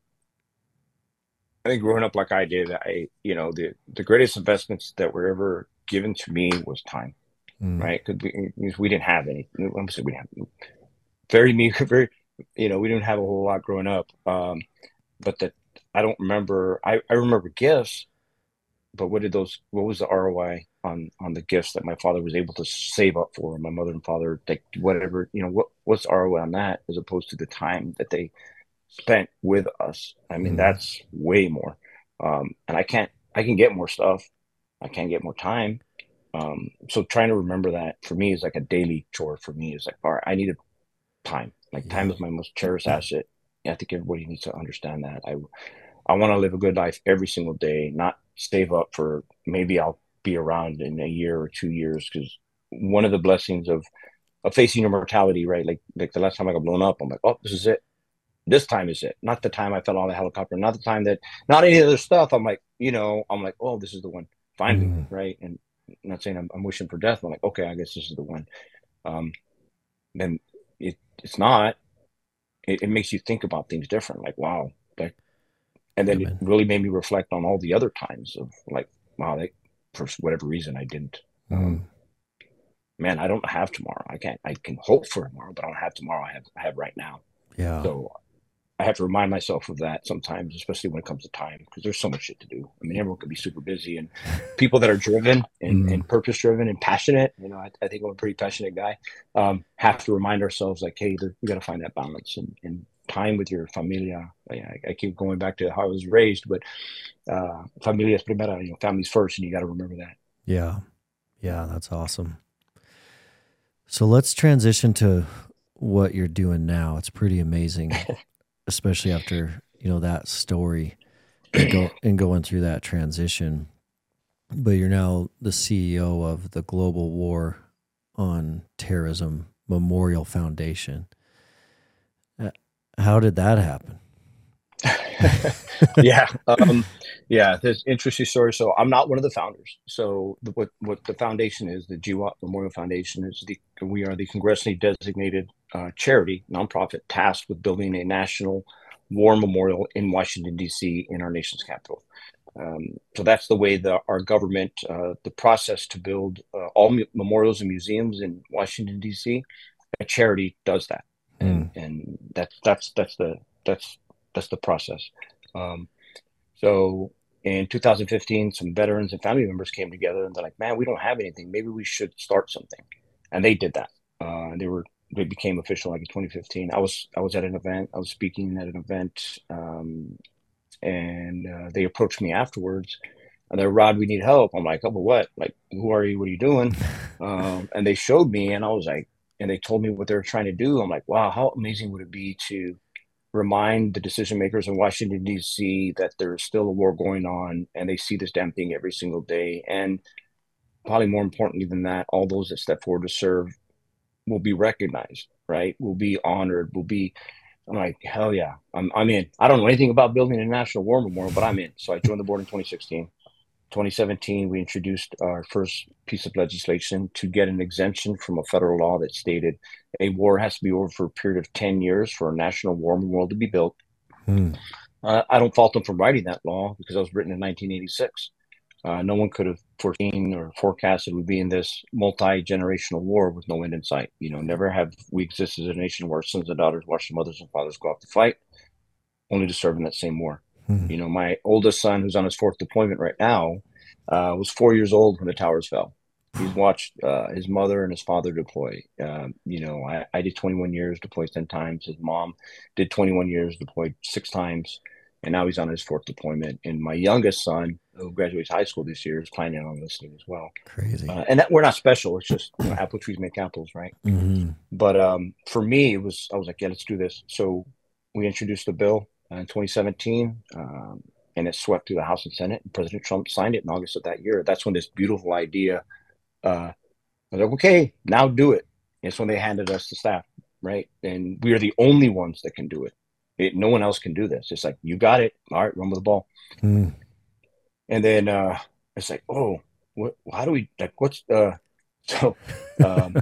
I think growing up like I did, I you know the the greatest investments that were ever given to me was time, Mm. right? Because we, we didn't have any. I'm saying we didn't have very me very, you know, we didn't have a whole lot growing up. Um, but that I don't remember. I I remember gifts, but what did those? What was the R O I on on the gifts that my father was able to save up for? My mother and father, like whatever, you know, what what's the R O I on that as opposed to the time that they spent with us? I mean, Mm. that's way more. Um, and I can't. I can get more stuff. I can't get more time. Um, so trying to remember that for me is like a daily chore. For me is like, all right, I need time. Like Yeah. time is my most cherished asset. I think everybody needs to understand that. I I want to live a good life every single day, not save up for maybe I'll be around in a year or two years. Because one of the blessings of of facing your mortality, right? Like like the last time I got blown up, I'm like, oh, this is it. This time is it. Not the time I fell on the helicopter. Not the time that. Not any other stuff. I'm like, you know, I'm like, oh, this is the one. Finally, Mm. right? And I'm not saying I'm, I'm wishing for death. I'm like, okay, I guess this is the one. Um, then it it's not. It, it makes you think about things different. Like, wow, like, and then Yeah, it man. really made me reflect on all the other times of like, wow, like for whatever reason I didn't. Mm. Um, man, I don't have tomorrow. I can't. I can hope for tomorrow, but I don't have tomorrow. I have. I have right now. Yeah. So I have to remind myself of that sometimes, especially when it comes to time, because there's so much shit to do. I mean, everyone can be super busy, and people that are driven and, Mm. and purpose driven and passionate, you know, I, I think I'm a pretty passionate guy, um, have to remind ourselves like, hey, there, we got to find that balance and, and time with your familia. Like, I, I keep going back to how I was raised, but uh, familia es primera, you know, family's first, and you got to remember that. Yeah. Yeah, that's awesome. So let's transition to what you're doing now. It's pretty amazing, especially after, you know, that story and go and going through that transition. But you're now the C E O of the Global War on Terrorism Memorial Foundation. Uh, How did that happen? Yeah. Um, yeah. There's interesting story. So I'm not one of the founders. So the, what, what the foundation is, the G W A T Memorial Foundation is the, we are the congressionally designated uh, charity, nonprofit tasked with building a national war memorial in Washington, D C in our nation's capital. Um, so that's the way the, our government, uh, the process to build uh, all mu- memorials and museums in Washington, D C, a charity does that. And, Mm. and that's, that's, that's the, that's, that's the process. Um, so in two thousand fifteen, some veterans and family members came together and they're like, man, we don't have anything. Maybe we should start something. And they did that. Uh, they were, they became official like in twenty fifteen. I was, I was at an event, I was speaking at an event, um, and uh, they approached me afterwards and they're, Rod, we need help. I'm like, oh, but what? Like, who are you? What are you doing? Um, and they showed me and I was like, and they told me what they were trying to do. I'm like, wow, how amazing would it be to remind the decision makers in Washington, D C that there's still a war going on and they see this damn thing every single day. And probably more importantly than that, all those that step forward to serve will be recognized, right? Will be honored, will be, I'm like, hell yeah, I'm, I'm in. I don't know anything about building a national war memorial, but I'm in. So I joined the board in twenty sixteen. twenty seventeen, we introduced our first piece of legislation to get an exemption from a federal law that stated a war has to be over for a period of ten years for a national war memorial to be built. Hmm. Uh, I don't fault them for writing that law because it was written in nineteen eighty-six. Uh, no one could have foreseen or forecasted we'd be in this multi-generational war with no end in sight. You know, never have we existed as a nation where sons and daughters watch their mothers and fathers go off to fight, only to serve in that same war. Hmm. You know, my oldest son, who's on his fourth deployment right now, uh, was four years old when the towers fell. He's watched uh, his mother and his father deploy. Um, you know, I, I did twenty-one years, deployed ten times. His mom did twenty-one years, deployed six times. And now he's on his fourth deployment. And my youngest son, who graduates high school this year, is planning on listening as well. Crazy. Uh, and that, we're not special. It's just, you know, apple trees make apples, right? Mm-hmm. But um, for me, it was, I was like, yeah, let's do this. So we introduced the bill in twenty seventeen, um, and it swept through the House and Senate. And President Trump signed it in August of that year. That's when this beautiful idea, uh, I was like, okay, now do it. And it's when they handed us the staff, right? And we are the only ones that can do it. It, no one else can do this. It's like, you got it. All right, run with the ball. Mm. And then uh, it's like, oh, what, how do we, like, what's, uh, so um,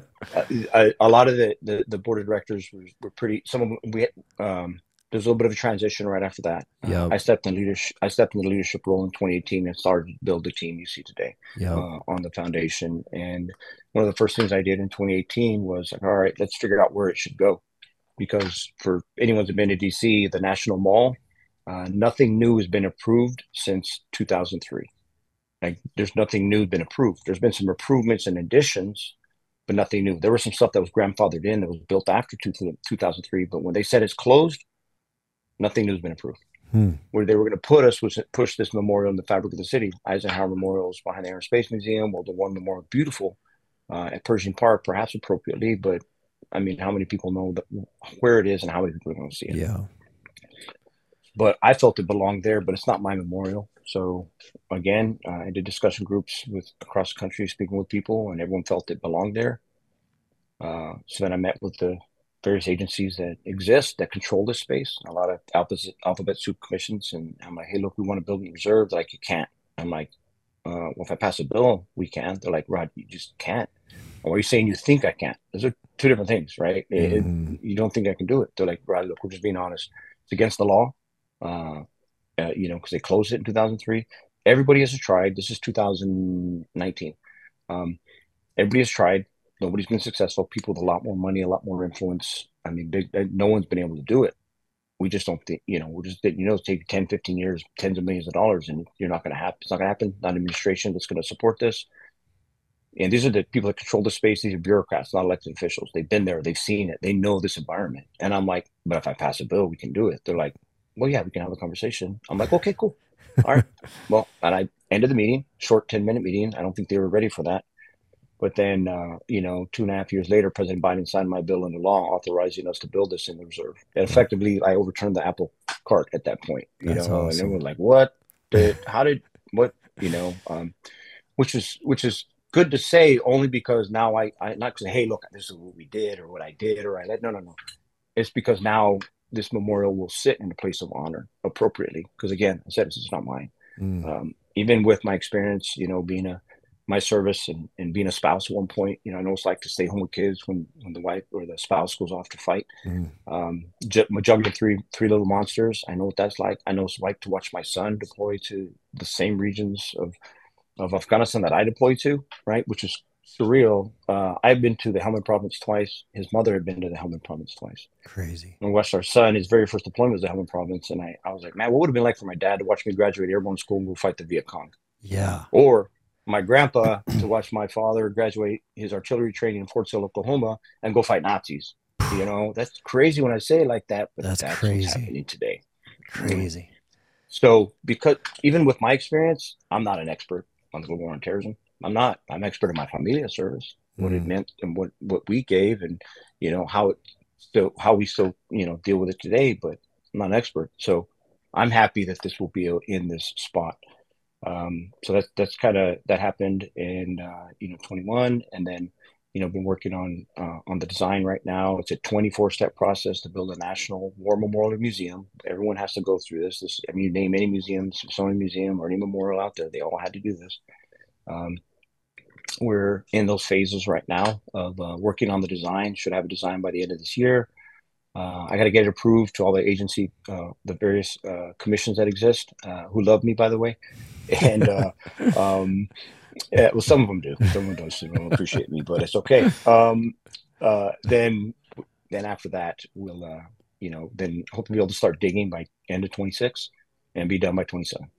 I, a lot of the, the, the board of directors were, were pretty, some of them, we, um, there's a little bit of a transition right after that. Yep. Uh, I stepped in leadership, I stepped in the leadership role in twenty eighteen and started to build the team you see today Yep. uh, on the foundation. And one of the first things I did in twenty eighteen was, like, all right, let's figure out where it should go. Because for anyone who's been to D C, the National Mall, uh, nothing new has been approved since two thousand three. Like, there's nothing new been approved. There's been some improvements and additions, but nothing new. There was some stuff that was grandfathered in that was built after two thousand three, but when they said it's closed, nothing new has been approved. Hmm. Where they were going to put us was push this memorial in the fabric of the city. Eisenhower Memorial is behind the Air and Space Museum, or the one memorial, beautiful, uh, at Pershing Park, perhaps appropriately, but I mean, how many people know that, where it is and how many people are going to see it? Yeah. But I felt it belonged there, but it's not my memorial. So again, uh, I did discussion groups with across the country, speaking with people, and everyone felt it belonged there. Uh, so then I met with the various agencies that exist that control this space, a lot of alphabet, alphabet soup commissions. And I'm like, hey, look, we want to build a reserve. They're like, you can't. I'm like, uh, well, if I pass a bill, we can. They're like, Rod, you just can't. Or are you saying you think I can't? Those are two different things, right? Mm-hmm. It, you don't think I can do it. They're like, Rod, look, we're just being honest. It's against the law, uh, uh, you know, because they closed it in two thousand three. Everybody has tried. This is two thousand nineteen. Um, everybody has tried. Nobody's been successful. People with a lot more money, a lot more influence. I mean, big, no one's been able to do it. We just don't think, you know, we're just, you know, it's take ten, fifteen years, tens of millions of dollars, and you're not going to happen. It's not going to happen. Not an administration that's going to support this. And these are the people that control the space. These are bureaucrats, not elected officials. They've been there. They've seen it. They know this environment. And I'm like, but if I pass a bill, we can do it. They're like, well, yeah, we can have a conversation. I'm like, okay, cool. All right. Well, and I ended the meeting, short ten minute meeting. I don't think they were ready for that. But then, uh, you know, two and a half years later, President Biden signed my bill into law authorizing us to build this in the reserve. And effectively, I overturned the apple cart at that point, you That's know, awesome. and everyone was like, what did, how did, what, you know, um, which is, which is good to say only because now I, I not because, hey, look, this is what we did or what I did or I let, no, no, no. It's because now this memorial will sit in a place of honor appropriately. Because again, I said, this is not mine. Mm. Um, even with my experience, you know, being a, my service and, and being a spouse at one point, you know, I know it's like to stay home with kids when, when the wife or the spouse goes off to fight. Mm. Um, ju- juggling three, three little monsters. I know what that's like. I know it's like to watch my son deploy to the same regions of, of Afghanistan that I deployed to, right? Which is surreal. Uh, I've been to the Helmand province twice. His mother had been to the Helmand province twice. Crazy. And watched our son, his very first deployment was the Helmand province. And I, I was like, man, what would it have been like for my dad to watch me graduate airborne school and go fight the Viet Cong? Yeah. Or my grandpa to watch my father graduate his artillery training in Fort Sill, Oklahoma, and go fight Nazis. You know, that's crazy when I say it like that, but that's, that's crazy. What's happening today. Crazy. So, because even with my experience, I'm not an expert on the global war on terrorism. I'm not. I'm expert in my familia service, what Mm. it meant and what, what we gave, and you know how it still how we still you know deal with it today. But I'm not an expert, so I'm happy that this will be in this spot. Um, so that's that's kind of that happened in uh, you know twenty-one, and then you know been working on uh, on the design right now. It's a twenty-four step process to build a national war memorial museum. Everyone has to go through this. This I mean, you name any museum, Smithsonian Museum, or any memorial out there, they all had to do this. Um, we're in those phases right now of uh, working on the design. Should have a design by the end of this year. Uh, I got to get it approved to all the agency, uh, the various uh, commissions that exist, uh, who love me, by the way. And uh, um, yeah, well, some of them do. Some of them don't, don't appreciate me, but it's okay. Um, uh, then, then after that, we'll, uh, you know, then hopefully be able to start digging by end of twenty-six and be done by twenty-seven.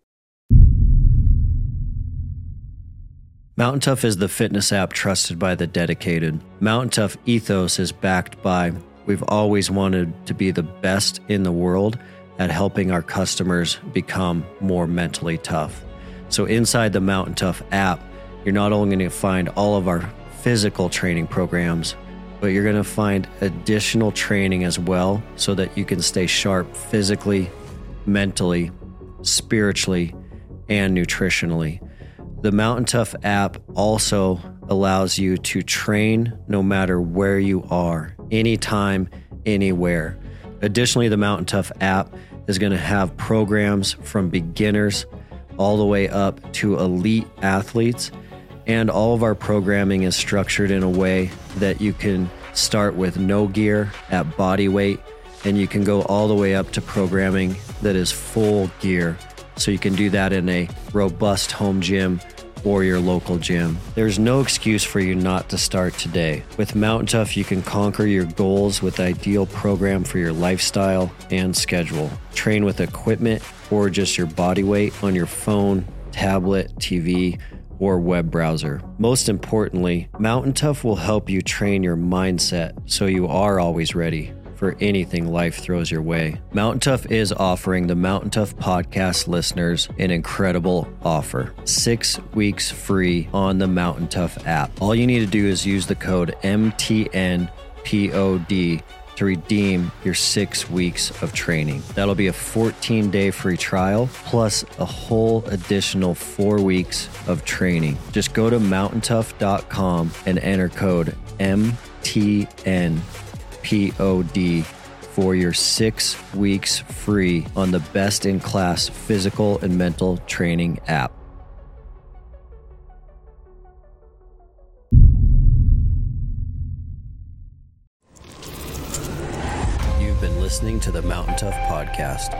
Mountain Tough is the fitness app trusted by the dedicated. Mountain Tough ethos is backed by, we've always wanted to be the best in the world at helping our customers become more mentally tough. So inside the Mountain Tough app, you're not only going to find all of our physical training programs, but you're going to find additional training as well so that you can stay sharp physically, mentally, spiritually, and nutritionally. The Mountain Tough app also allows you to train no matter where you are, anytime, anywhere. Additionally, the Mountain Tough app is going to have programs from beginners all the way up to elite athletes. And all of our programming is structured in a way that you can start with no gear at body weight, and you can go all the way up to programming that is full gear. So you can do that in a robust home gym or your local gym. There's no excuse for you not to start today. With Mountain Tough, you can conquer your goals with the ideal program for your lifestyle and schedule. Train with equipment or just your body weight on your phone, tablet, T V, or web browser. Most importantly, Mountain Tough will help you train your mindset so you are always ready for anything life throws your way. Mountain Tough is offering the Mountain Tough podcast listeners an incredible offer. Six weeks free on the Mountain Tough app. All you need to do is use the code M T N P O D to redeem your six weeks of training. That'll be a fourteen day free trial plus a whole additional four weeks of training. Just go to mountain tough dot com and enter code M T N P O D for your six weeks free on the best-in-class physical and mental training app. You've been listening to the Mountain Tough Podcast.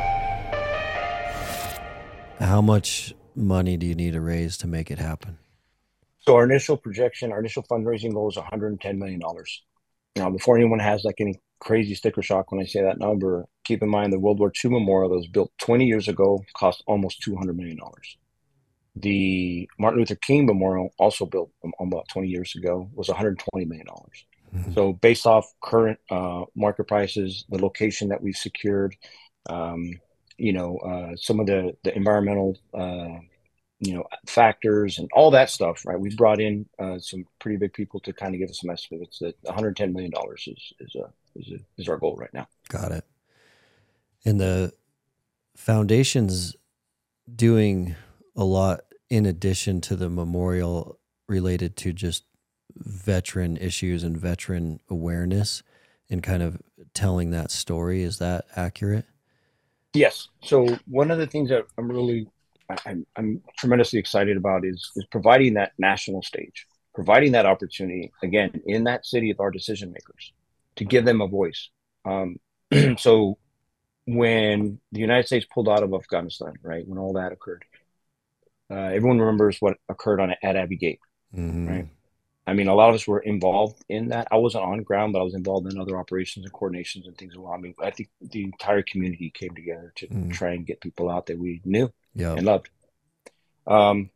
How much money do you need to raise to make it happen? So our initial projection, our initial fundraising goal is one hundred ten million dollars. Now, before anyone has like any crazy sticker shock when I say that number, keep in mind the World War Two memorial that was built twenty years ago cost almost two hundred million dollars. The Martin Luther King memorial, also built about twenty years ago, was one hundred twenty million dollars. Mm-hmm. So based off current uh, market prices, the location that we've secured, um, you know, uh, some of the, the environmental uh, you know, factors and all that stuff, right? We brought in uh, some pretty big people to kind of give us some estimates that one hundred ten million dollars is is a, is a, is our goal right now. Got it. And the foundation's doing a lot in addition to the memorial related to just veteran issues and veteran awareness and kind of telling that story. Is that accurate? Yes. So one of the things that I'm really I'm, I'm tremendously excited about is is providing that national stage, providing that opportunity again in that city of our decision makers to give them a voice. Um, so when the United States pulled out of Afghanistan, right, when all that occurred, uh, everyone remembers what occurred on at Abbey Gate, Mm-hmm. right? I mean, a lot of us were involved in that. I wasn't on ground, but I was involved in other operations and coordinations and things. I mean, I think the entire community came together to Mm. try and get people out that we knew Yeah. and loved. Um,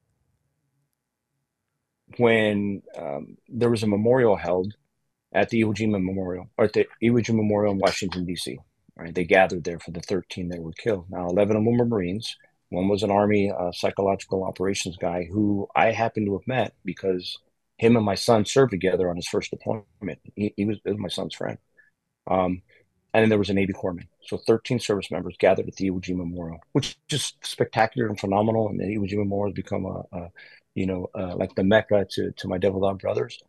when um, there was a memorial held at the Iwo Jima Memorial, or at the Iwo Jima Memorial in Washington, D C, right? They gathered there for the thirteen that were killed. Now, eleven of them were Marines. One was an Army uh, psychological operations guy who I happened to have met because him and my son served together on his first deployment. He, he was, was my son's friend. Um, and then there was a Navy corpsman. So thirteen service members gathered at the Iwo Jima Memorial, which is just spectacular and phenomenal. And the Iwo Jima Memorial has become a, a you know, uh, like the Mecca to, to my Devil Dog brothers.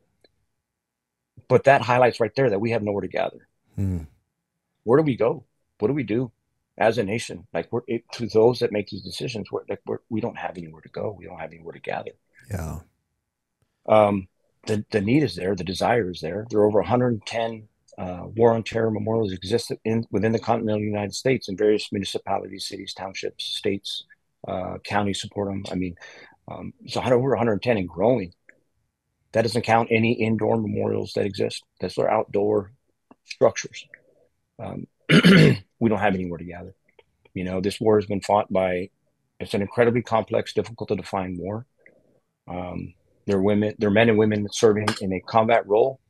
But that highlights right there that we have nowhere to gather. Mm. Where do we go? What do we do as a nation? Like we're it, to those that make these decisions, we're, like we're, we don't have anywhere to go. We don't have anywhere to gather. Yeah. Um, the, the need is there. The desire is there. There are over one hundred ten uh, war on terror memorials exist in within the continental United States, and various municipalities, cities, townships, states, uh, counties support them. I mean, um, it's over one hundred ten and growing. That doesn't count any indoor memorials that exist. That's our outdoor structures. Um, we don't have anywhere to gather. You know, this war has been fought by. It's an incredibly complex, difficult to define war. Um, There are women, there are men and women serving in a combat role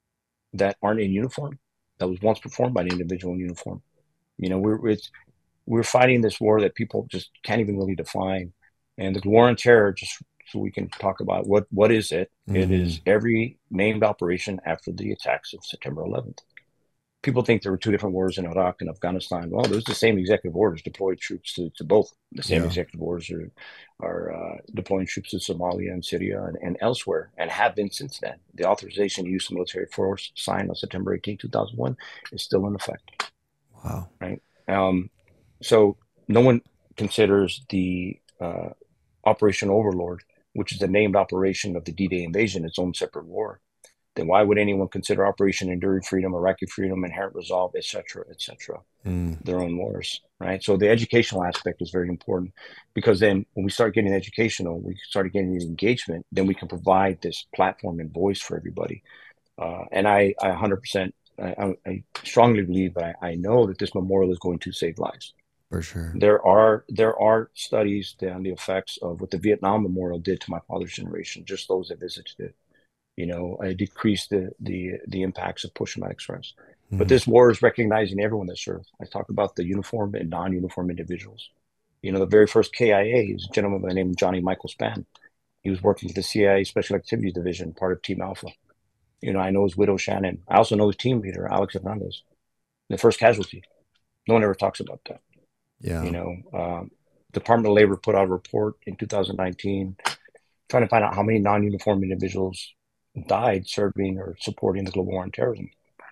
that aren't in uniform. That was once performed by an individual in uniform. You know, we're it's, we're fighting this war that people just can't even really define. And the war on terror, just so we can talk about what what is it? Mm-hmm. It is every named operation after the attacks of September eleventh. People think there were two different wars in Iraq and Afghanistan. Well, there's the same executive orders deployed troops to, to both. The same yeah. executive orders are, are uh, deploying troops to Somalia and Syria and, and elsewhere, and have been since then. The authorization to use military force signed on September eighteenth, two thousand one is still in effect. Wow. Right. Um, so no one considers the uh, Operation Overlord, which is the named operation of the D-Day invasion, its own separate war. Then why would anyone consider Operation Enduring Freedom, Iraqi Freedom, Inherent Resolve, et cetera, et cetera, mm. their own wars, right? So the educational aspect is very important, because then when we start getting educational, we start getting the engagement, then we can provide this platform and voice for everybody. Uh, and I, I one hundred percent, I, I strongly believe, I, I know that this memorial is going to save lives. For sure. There are there are studies on the effects of what the Vietnam Memorial did to my father's generation, just those that visited it. You know, I decreased the the the impacts of post-traumatic stress. Mm-hmm. But this war is recognizing everyone that serves. I talk about the uniformed and non-uniformed individuals. You know, the very first K I A is a gentleman by the name of Johnny Michael Spann. He was working for the C I A Special Activities Division, part of Team Alpha. You know, I know his widow, Shannon. I also know his team leader, Alex Hernandez, the first casualty. No one ever talks about that. Yeah. You know, um, Department of Labor put out a report in two thousand nineteen trying to find out how many non-uniformed individuals died serving or supporting the global war on terrorism.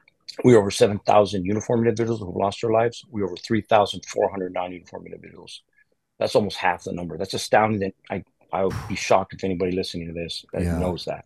We over seven thousand uniformed individuals who have lost their lives. We over three thousand four hundred non-uniformed individuals. That's almost half the number. That's astounding. That I, I would be shocked if anybody listening to this that yeah. knows that.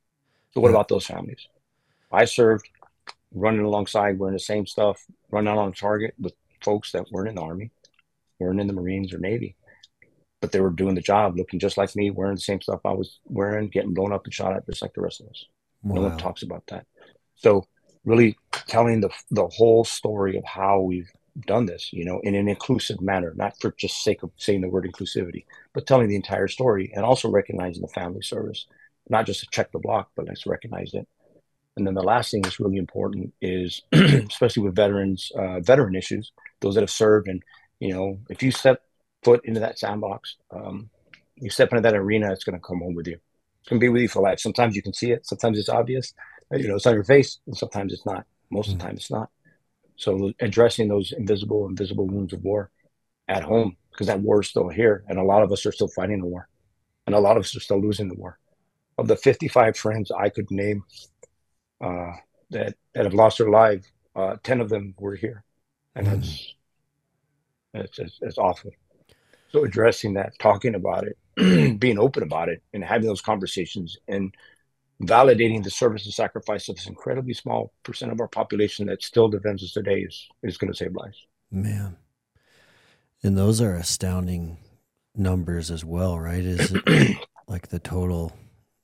So what yeah. about those families? I served running alongside, wearing the same stuff, running out on target with folks that weren't in the Army, weren't in the Marines or Navy, but they were doing the job, looking just like me, wearing the same stuff I was wearing, getting blown up and shot at just like the rest of us. Wow. No one talks about that. So really telling the the whole story of how we've done this, you know, in an inclusive manner, not for just sake of saying the word inclusivity, but telling the entire story, and also recognizing the family service, not just to check the block, but let's recognize it. And then the last thing that's really important is, especially with veterans, uh, veteran issues, those that have served, and, you know, if you step foot into that sandbox, um, You step into that arena, it's going to come home with you. It's going to be with you for life. Sometimes you can see it. Sometimes it's obvious. You know, it's on your face, and sometimes it's not. Most mm. of the time, it's not. So addressing those invisible, invisible wounds of war at home, because that war is still here, and a lot of us are still fighting the war, and a lot of us are still losing the war. Of the fifty-five friends I could name uh, that that have lost their life, uh, ten of them were here, and mm. that's that's it's, it's awful. So addressing that, talking about it, being open about it, and having those conversations, and validating the service and sacrifice of this incredibly small percent of our population that still defends us today is, is going to save lives. Man. And those are astounding numbers as well, right? Is it like the total,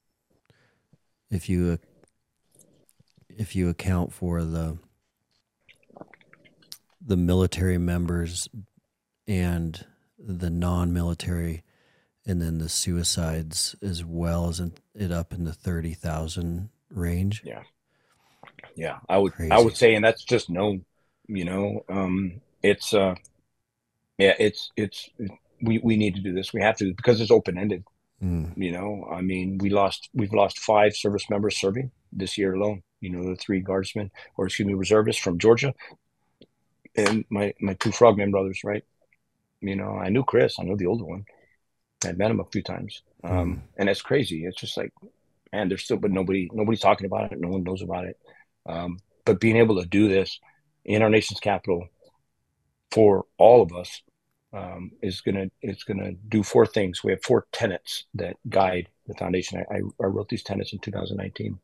if you, if you account for the, the military members and the non-military, and then the suicides as well, isn't it up in the thirty thousand range? Yeah. Yeah. I would, Crazy. I would say, and that's just known, you know, um, it's, uh, yeah, it's, it's, we, we need to do this. We have to, because it's open-ended, mm. you know, I mean, we lost, we've lost five service members serving this year alone, you know, the three guardsmen, or excuse me, reservists from Georgia, and my, my two frogmen brothers, right? You know, I knew Chris, I know the older one. I met him a few times. Um, mm. And it's crazy. It's just like, man, there's still, but nobody, nobody's talking about it. No one knows about it. Um, but being able to do this in our nation's capital for all of us um, is going to, it's going to do four things. We have four tenets that guide the foundation. I, I, I wrote these tenets in two thousand nineteen.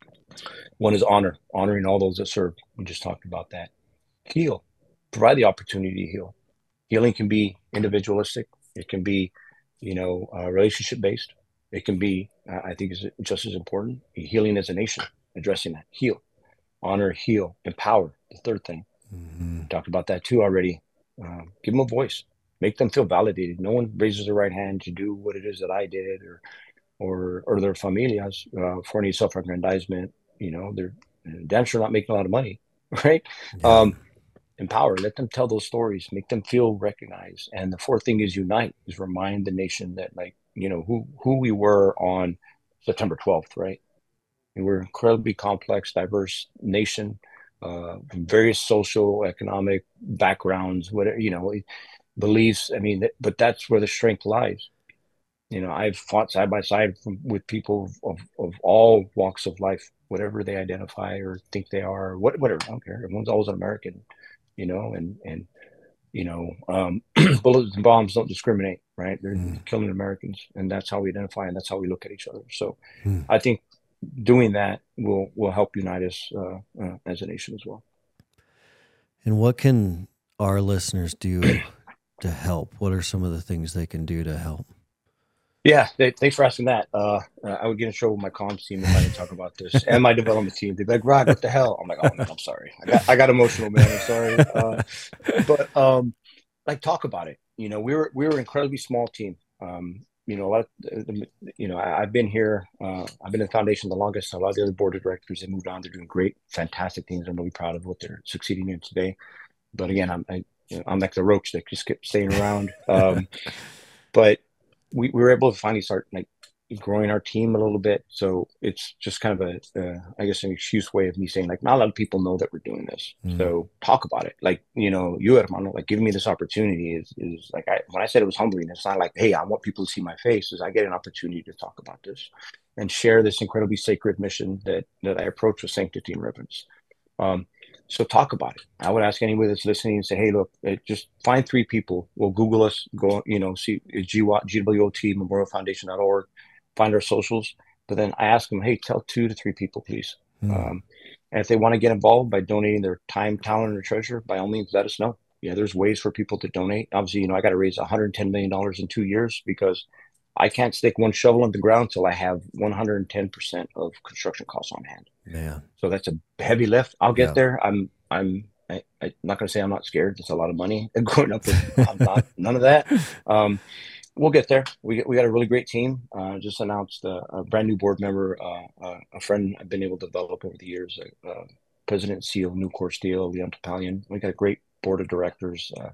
One is honor, honoring all those that serve. We just talked about that. Heal, provide the opportunity to heal. Healing can be individualistic. It can be, you know, uh, relationship based. It can be, uh, I think, is just as important. Healing as a nation, addressing that. Heal, honor, heal, empower. The third thing. Mm-hmm. Talked about that too already. Uh, give them a voice. Make them feel validated. No one raises their right hand to do what it is that I did, or, or, or their familias uh, for any self-aggrandizement. You know, they're damn sure not making a lot of money, right? Yeah. Um, Empower, let them tell those stories, make them feel recognized. And the fourth thing is unite, is remind the nation that, like, you know, who, who we were on September twelfth, right? And we're an incredibly complex, diverse nation, uh, from various social, economic backgrounds, whatever, you know, beliefs. I mean, but that's where the strength lies. You know, I've fought side by side from, with people of, of all walks of life, whatever they identify or think they are, what, whatever, I don't care. Everyone's always an American. You know, and, and, you know, um, bullets and bombs don't discriminate, right? They're mm. killing Americans, and that's how we identify, and that's how we look at each other. So mm. I think doing that will, will help unite us uh, uh, as a nation as well. And what can our listeners do to help? What are some of the things they can do to help? Yeah, they, thanks for asking that. Uh, uh, I would get in trouble with my comms team if I didn't talk about this, and my development team. They'd be like, "Rod, what the hell?" I'm like, "Oh man, I'm sorry. I got, I got emotional, man. I'm sorry." Uh, but um, like, talk about it. You know, we were we were an incredibly small team. Um, you know, a lot of, you know, I, I've been here. Uh, I've been in the foundation the longest. A lot of the other board of directors, they moved on. They're doing great, fantastic things. I'm really proud of what they're succeeding in today. But again, I'm I, you know, I'm like the roach that just kept staying around. Um, but We, we were able to finally start like growing our team a little bit. So it's just kind of a, uh, I guess, an excuse way of me saying, like, not a lot of people know that we're doing this. Mm. So talk about it. Like, you know, you, hermano, like giving me this opportunity is, is like, I, when I said it was humbling, it's not like, hey, I want people to see my face. Is I get an opportunity to talk about this and share this incredibly sacred mission that, that I approach with sanctity and reverence. Um, So talk about it. I would ask anybody that's listening and say, hey, look, just find three people. We'll Google us, go, you know, see G W O T Memorial Foundation dot org, find our socials. But then I ask them, hey, tell two to three people, please. Mm. Um, and if they want to get involved by donating their time, talent, or treasure, by all means, let us know. Yeah, there's ways for people to donate. Obviously, you know, I got to raise one hundred ten million dollars in two years because I can't stick one shovel in the ground until I have one hundred ten percent of construction costs on hand. Man. So that's a heavy lift. I'll get yeah. there. I'm, I'm, I, I'm not going to say I'm not scared. It's a lot of money going up. With, I'm not, none of that. Um, we'll get there. We we got a really great team. Uh, just announced a, a brand new board member, uh, uh, a friend I've been able to develop over the years, uh, President and C E O of Nucor Steel, Leon Topalian. We got a great board of directors. Uh,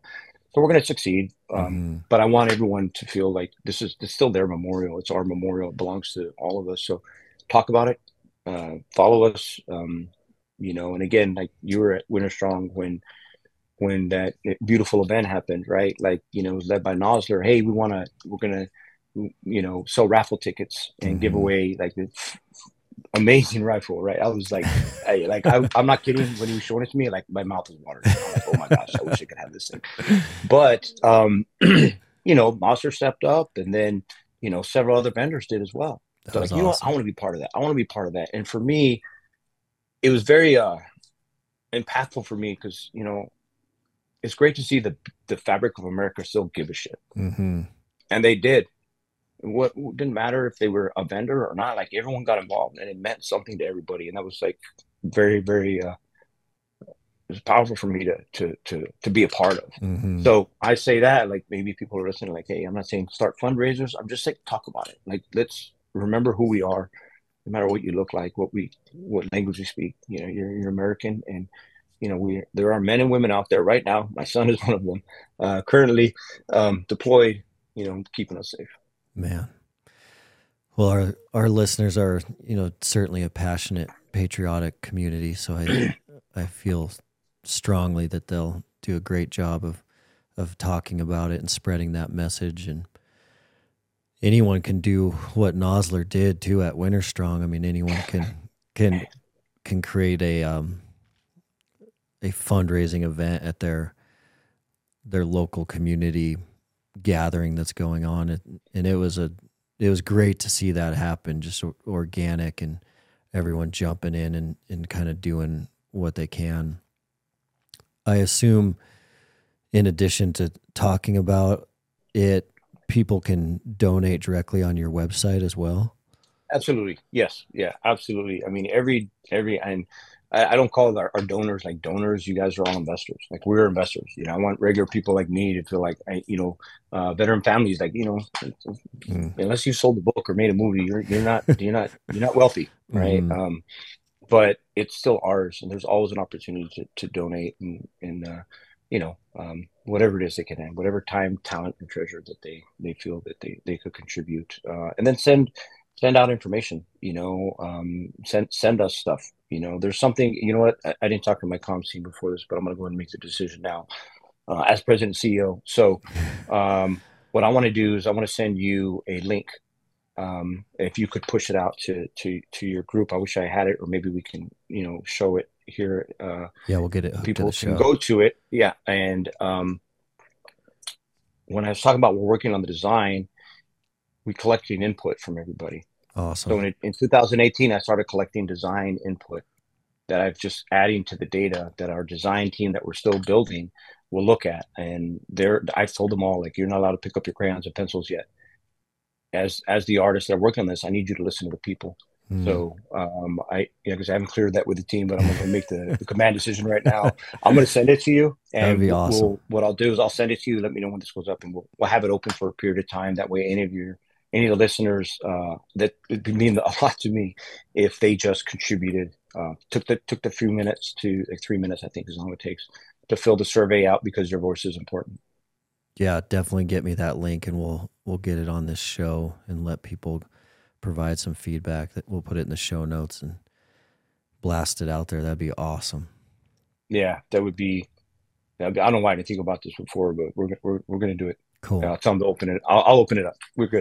So we're going to succeed. Um, Mm-hmm. but I want everyone to feel like this is it's still their memorial. It's our memorial. It belongs to all of us. So talk about it. Uh, follow us. Um, you know, and again, like you were at Winter Strong when when that beautiful event happened, right? Like, you know, it was led by Nosler. Hey, we want to, we're going to, you know, sell raffle tickets and give Mm-hmm. away like this amazing rifle, right? I was like, I, like, I, I'm not kidding. When he was showing it to me, like my mouth was watering. I'm like, oh my gosh, I wish I could have this thing. But, um, you know, Nosler stepped up and then, you know, several other vendors did as well. That So was like, you know what? I awesome. want to be part of that. I want to be part of that. And for me, it was very, uh, impactful for me because, you know, it's great to see the the fabric of America still give a shit, Mm-hmm. and they did. What it didn't matter if they were a vendor or not. Like everyone got involved, and it meant something to everybody, and that was like very, very. Uh, it was powerful for me to to to to be a part of. Mm-hmm. So I say that like maybe people are listening, like, hey, I'm not saying start fundraisers. I'm just saying talk about it. Like let's remember who we are, no matter what you look like, what we what language we speak. You know, you're you're American, and you know we there are men and women out there right now. My son is one of them, uh, currently um, deployed. You know, keeping us safe. Man. Well, our our listeners are, you know, certainly a passionate, patriotic community. So I I feel strongly that they'll do a great job of of talking about it and spreading that message. And anyone can do what Nosler did too at Winter Strong. I mean, anyone can can can create a um a fundraising event at their their local community gathering that's going on. And, and it was a it was great to see that happen, just organic and everyone jumping in and, and kind of doing what they can. I assume in addition to talking about it, people can donate directly on your website as well. Absolutely. Yes. Yeah, absolutely. I mean, every, every, and I, I don't call our, our donors like donors. You guys are all investors. Like we're investors. You know, I want regular people like me to feel like, I, you know, uh, veteran families, like, you know, Mm. unless you sold a book or made a movie, you're, you're not, you're not, you're not wealthy. Right. Mm-hmm. Um, but it's still ours. And there's always an opportunity to, to donate and, and, uh, you know, um, whatever it is they can add, whatever time, talent, and treasure that they they feel that they they could contribute, uh, and then send send out information. You know, um, send send us stuff. You know, there's something. You know what? I, I didn't talk to my comms team before this, but I'm going to go ahead and make the decision now, uh, as president and C E O. So, um, what I want to do is I want to send you a link. Um, if you could push it out to to to your group, I wish I had it, or maybe we can, you know, show it here. Uh, Yeah, we'll get it hooked to the people can show. go to it. Yeah, and um, when I was talking about we're working on the design, we collecting input from everybody. Awesome. So in, in two thousand eighteen, I started collecting design input that I've just adding to the data that our design team that we're still building will look at. And they're, I've told them all, like, you're not allowed to pick up your crayons and pencils yet. As as the artists that are working on this, I need you to listen to the people. Mm. So um, I, you know, because I haven't cleared that with the team, but I'm going to make the, the command decision right now. I'm going to send it to you, and That'd be we'll, awesome. what I'll do is I'll send it to you. Let me know when this goes up, and we'll we'll have it open for a period of time. That way, any of your any of the listeners uh, that would mean a lot to me if they just contributed, uh, took the took the few minutes to like three minutes, I think is how long it takes to fill the survey out because your voice is important. Yeah, definitely get me that link, and we'll we'll get it on this show and let people provide some feedback. That we'll put it in the show notes and blast it out there. That'd be awesome. Yeah, that would be. I don't know why I didn't think about this before, but we're we're we're gonna do it. Cool. I'll tell them to open it. I'll, I'll open it up. We're good.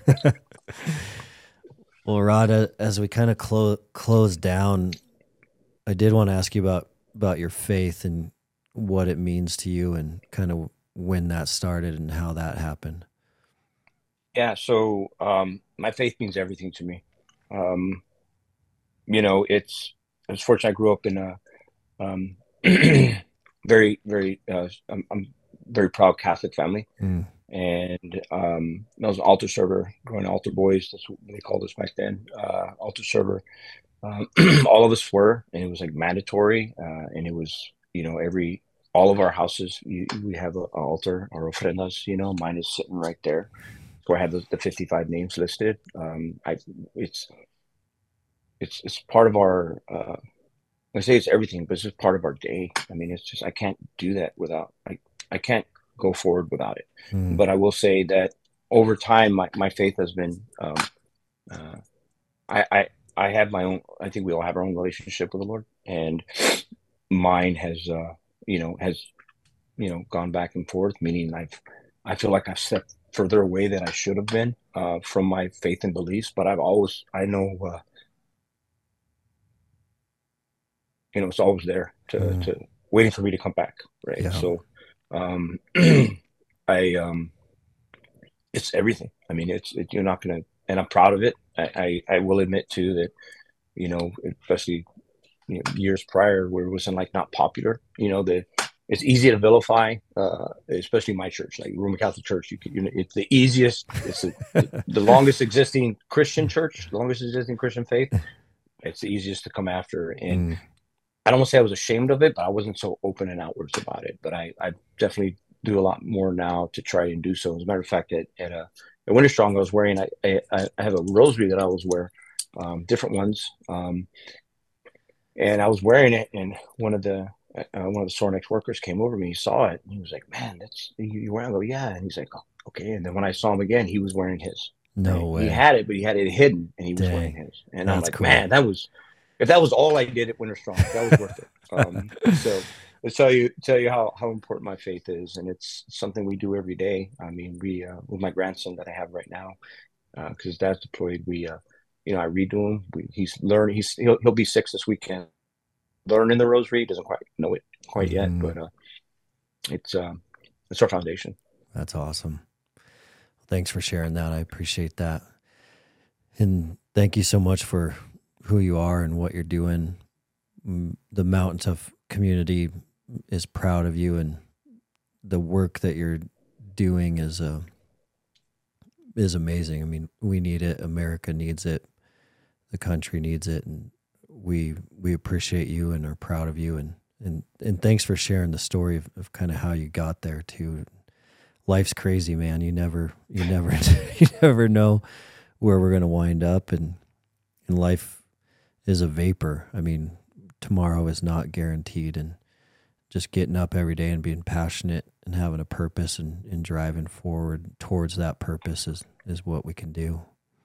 Well, Rada, as we kind of close close down, I did want to ask you about about your faith and what it means to you, and kind of when that started and how that happened. Yeah. So um, my faith means everything to me. Um, you know, it's it's fortunate I grew up in a um, very very uh, I'm, I'm very proud Catholic family. Mm. And um, I was an altar server, growing altar boys. That's what they called us back then. Uh, altar server. Um, all of us were, and it was like mandatory. Uh, and it was, you know, every all of our houses, you, we have an altar or ofrendas. You know, mine is sitting right there, where I have the, the fifty-five names listed. Um, I it's it's it's part of our. Uh, I say it's everything, but it's just part of our day. I mean, it's just I can't do that without I I can't go forward without it. Mm. But I will say that over time, my, my faith has been, um, uh, I, I, I have my own, I think we all have our own relationship with the Lord, and mine has, uh, you know, has, you know, gone back and forth, meaning I've, I feel like I've stepped further away than I should have been, uh, from my faith and beliefs, but I've always, I know, uh, you know, it's always there to, Mm. to waiting for me to come back. Right. Yeah. So, um, I, um, it's everything. I mean, it's, it, you're not going to, and I'm proud of it. I, I, I will admit too that, you know, especially you know, years prior where it wasn't like not popular, you know, the, it's easy to vilify, uh, especially my church, like Roman Catholic Church. You can, you know, it's the easiest, it's the, the longest existing Christian church, the longest existing Christian faith. It's the easiest to come after. And Mm. I don't want to say I was ashamed of it, but I wasn't so open and outwards about it. But I, I definitely do a lot more now to try and do so. As a matter of fact, at, at, a, at Winter Strong, I was wearing, I, I, I have a rosary that I always wear, um, different ones. Um, and I was wearing it, and one of the, uh, one of the Sorinex workers came over to me, he saw it, and he was like, man, that's, you, you wearing it? I go, yeah. And he's like, oh, okay. And then when I saw him again, he was wearing his. No right? way. He had it, but he had it hidden, and he was Dang. wearing his. And That's I'm like, cool. man, that was, if that was all I did at Winter Strong, that was worth it. Um, so to tell you, tell you how, how important my faith is. And it's something we do every day. I mean, we, uh, with my grandson that I have right now, uh, cause his dad's deployed, we, uh, you know, I read to him. We, he's learning, he's, he'll, he'll be six this weekend, learning the rosary. He doesn't quite know it quite yet, Mm. but, uh, it's, um, it's our foundation. That's awesome. Thanks for sharing that. I appreciate that. And thank you so much for who you are and what you're doing. The Mountain Tough community is proud of you, and the work that you're doing is uh, is amazing. I mean, we need it. America needs it. The country needs it, and we we appreciate you and are proud of you. And and, and thanks for sharing the story of, of kind of how you got there too. Life's crazy, man. You never you never you never know where we're gonna wind up, and and life is a vapor. I mean, tomorrow is not guaranteed, and just getting up every day and being passionate and having a purpose and, and driving forward towards that purpose is, is what we can do.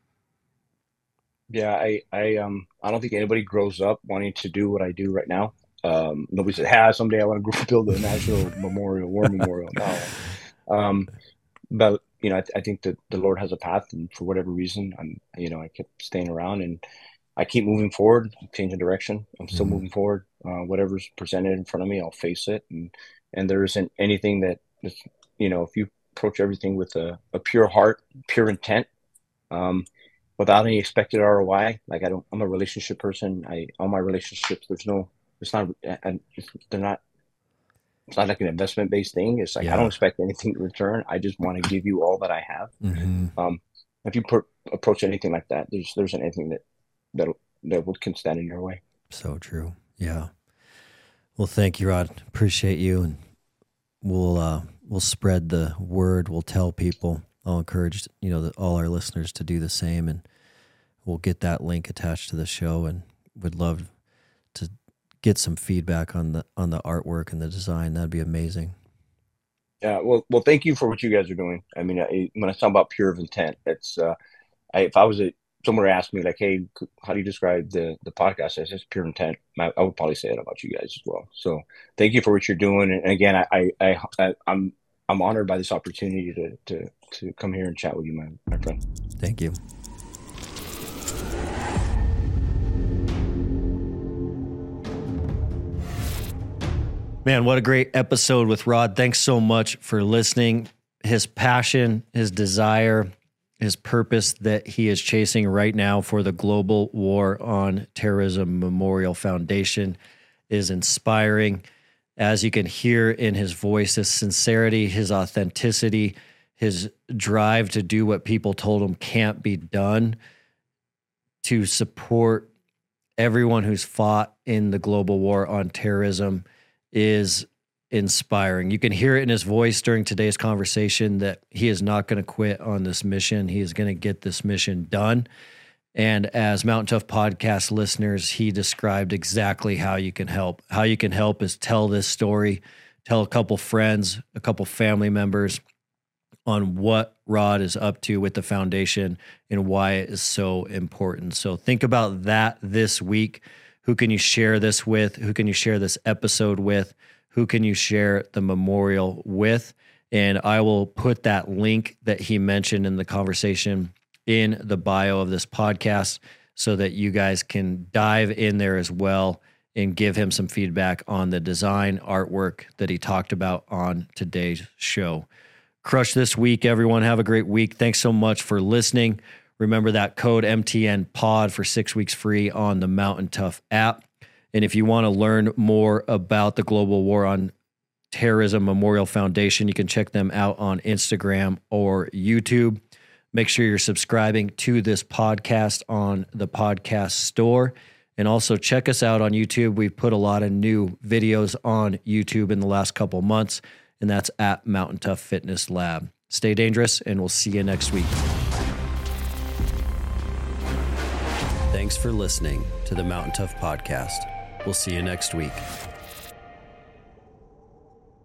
Yeah, I, I, um, I don't think anybody grows up wanting to do what I do right now. Um, nobody said, "Ha, someday I want to go build a national memorial, war memorial." No, um, but you know, I, I think that the Lord has a path, and for whatever reason, I'm, you know, I kept staying around, and I keep moving forward, changing direction. I'm still Mhm. moving forward. Uh, whatever's presented in front of me, I'll face it. And, and there isn't anything that, is, you know, if you approach everything with a, a pure heart, pure intent, um, without any expected R O I, like I don't, I'm a relationship person. I, all my relationships, there's no, it's not, and they're not, it's not like an investment based thing. It's like, Yeah. I don't expect anything in return. I just want to give you all that I have. Mhm. Um, if you per- approach anything like that, there's, there isn't anything that, that that can stand in your way. So true. Yeah. Well, thank you, Rod. Appreciate you. And we'll, uh, we'll spread the word. We'll tell people. I'll encourage, you know, the, all our listeners to do the same, and we'll get that link attached to the show, and would love to get some feedback on the, on the artwork and the design. That'd be amazing. Yeah. Well, well, thank you for what you guys are doing. I mean, I, when I talk about pure of intent, it's, uh, I, if I was a, someone asked me like, "Hey, how do you describe the the podcast?" I said, "It's pure intent." I, I would probably say it about you guys as well. So, thank you for what you're doing. And again, I, I, I I'm I'm honored by this opportunity to to to come here and chat with you, my my friend. Thank you. Man, what a great episode with Rod. Thanks so much for listening. His passion, his desire, his purpose that he is chasing right now for the Global War on Terrorism Memorial Foundation is inspiring. As you can hear in his voice, his sincerity, his authenticity, his drive to do what people told him can't be done, to support everyone who's fought in the global war on terrorism, is inspiring. You can hear it in his voice during today's conversation that he is not going to quit on this mission. He is going to get this mission done. And as Mountain Tough podcast listeners, he described exactly how you can help. How you can help is tell this story tell a couple friends, a couple family members on what Rod is up to with the foundation and why it is so important. So think about that this week. Who can you share this with? Who can you share this episode with? Who can you share the memorial with? And I will put that link that he mentioned in the conversation in the bio of this podcast so that you guys can dive in there as well and give him some feedback on the design artwork that he talked about on today's show. Crush this week, everyone. Have a great week. Thanks so much for listening. Remember that code M T N pod for six weeks free on the Mountain Tough app. And if you want to learn more about the Global War on Terrorism Memorial Foundation, you can check them out on Instagram or YouTube. Make sure you're subscribing to this podcast on the podcast store. And also check us out on YouTube. We've put a lot of new videos on YouTube in the last couple months, and that's at Mountain Tough Fitness Lab. Stay dangerous, and we'll see you next week. Thanks for listening to the Mountain Tough Podcast. We'll see you next week.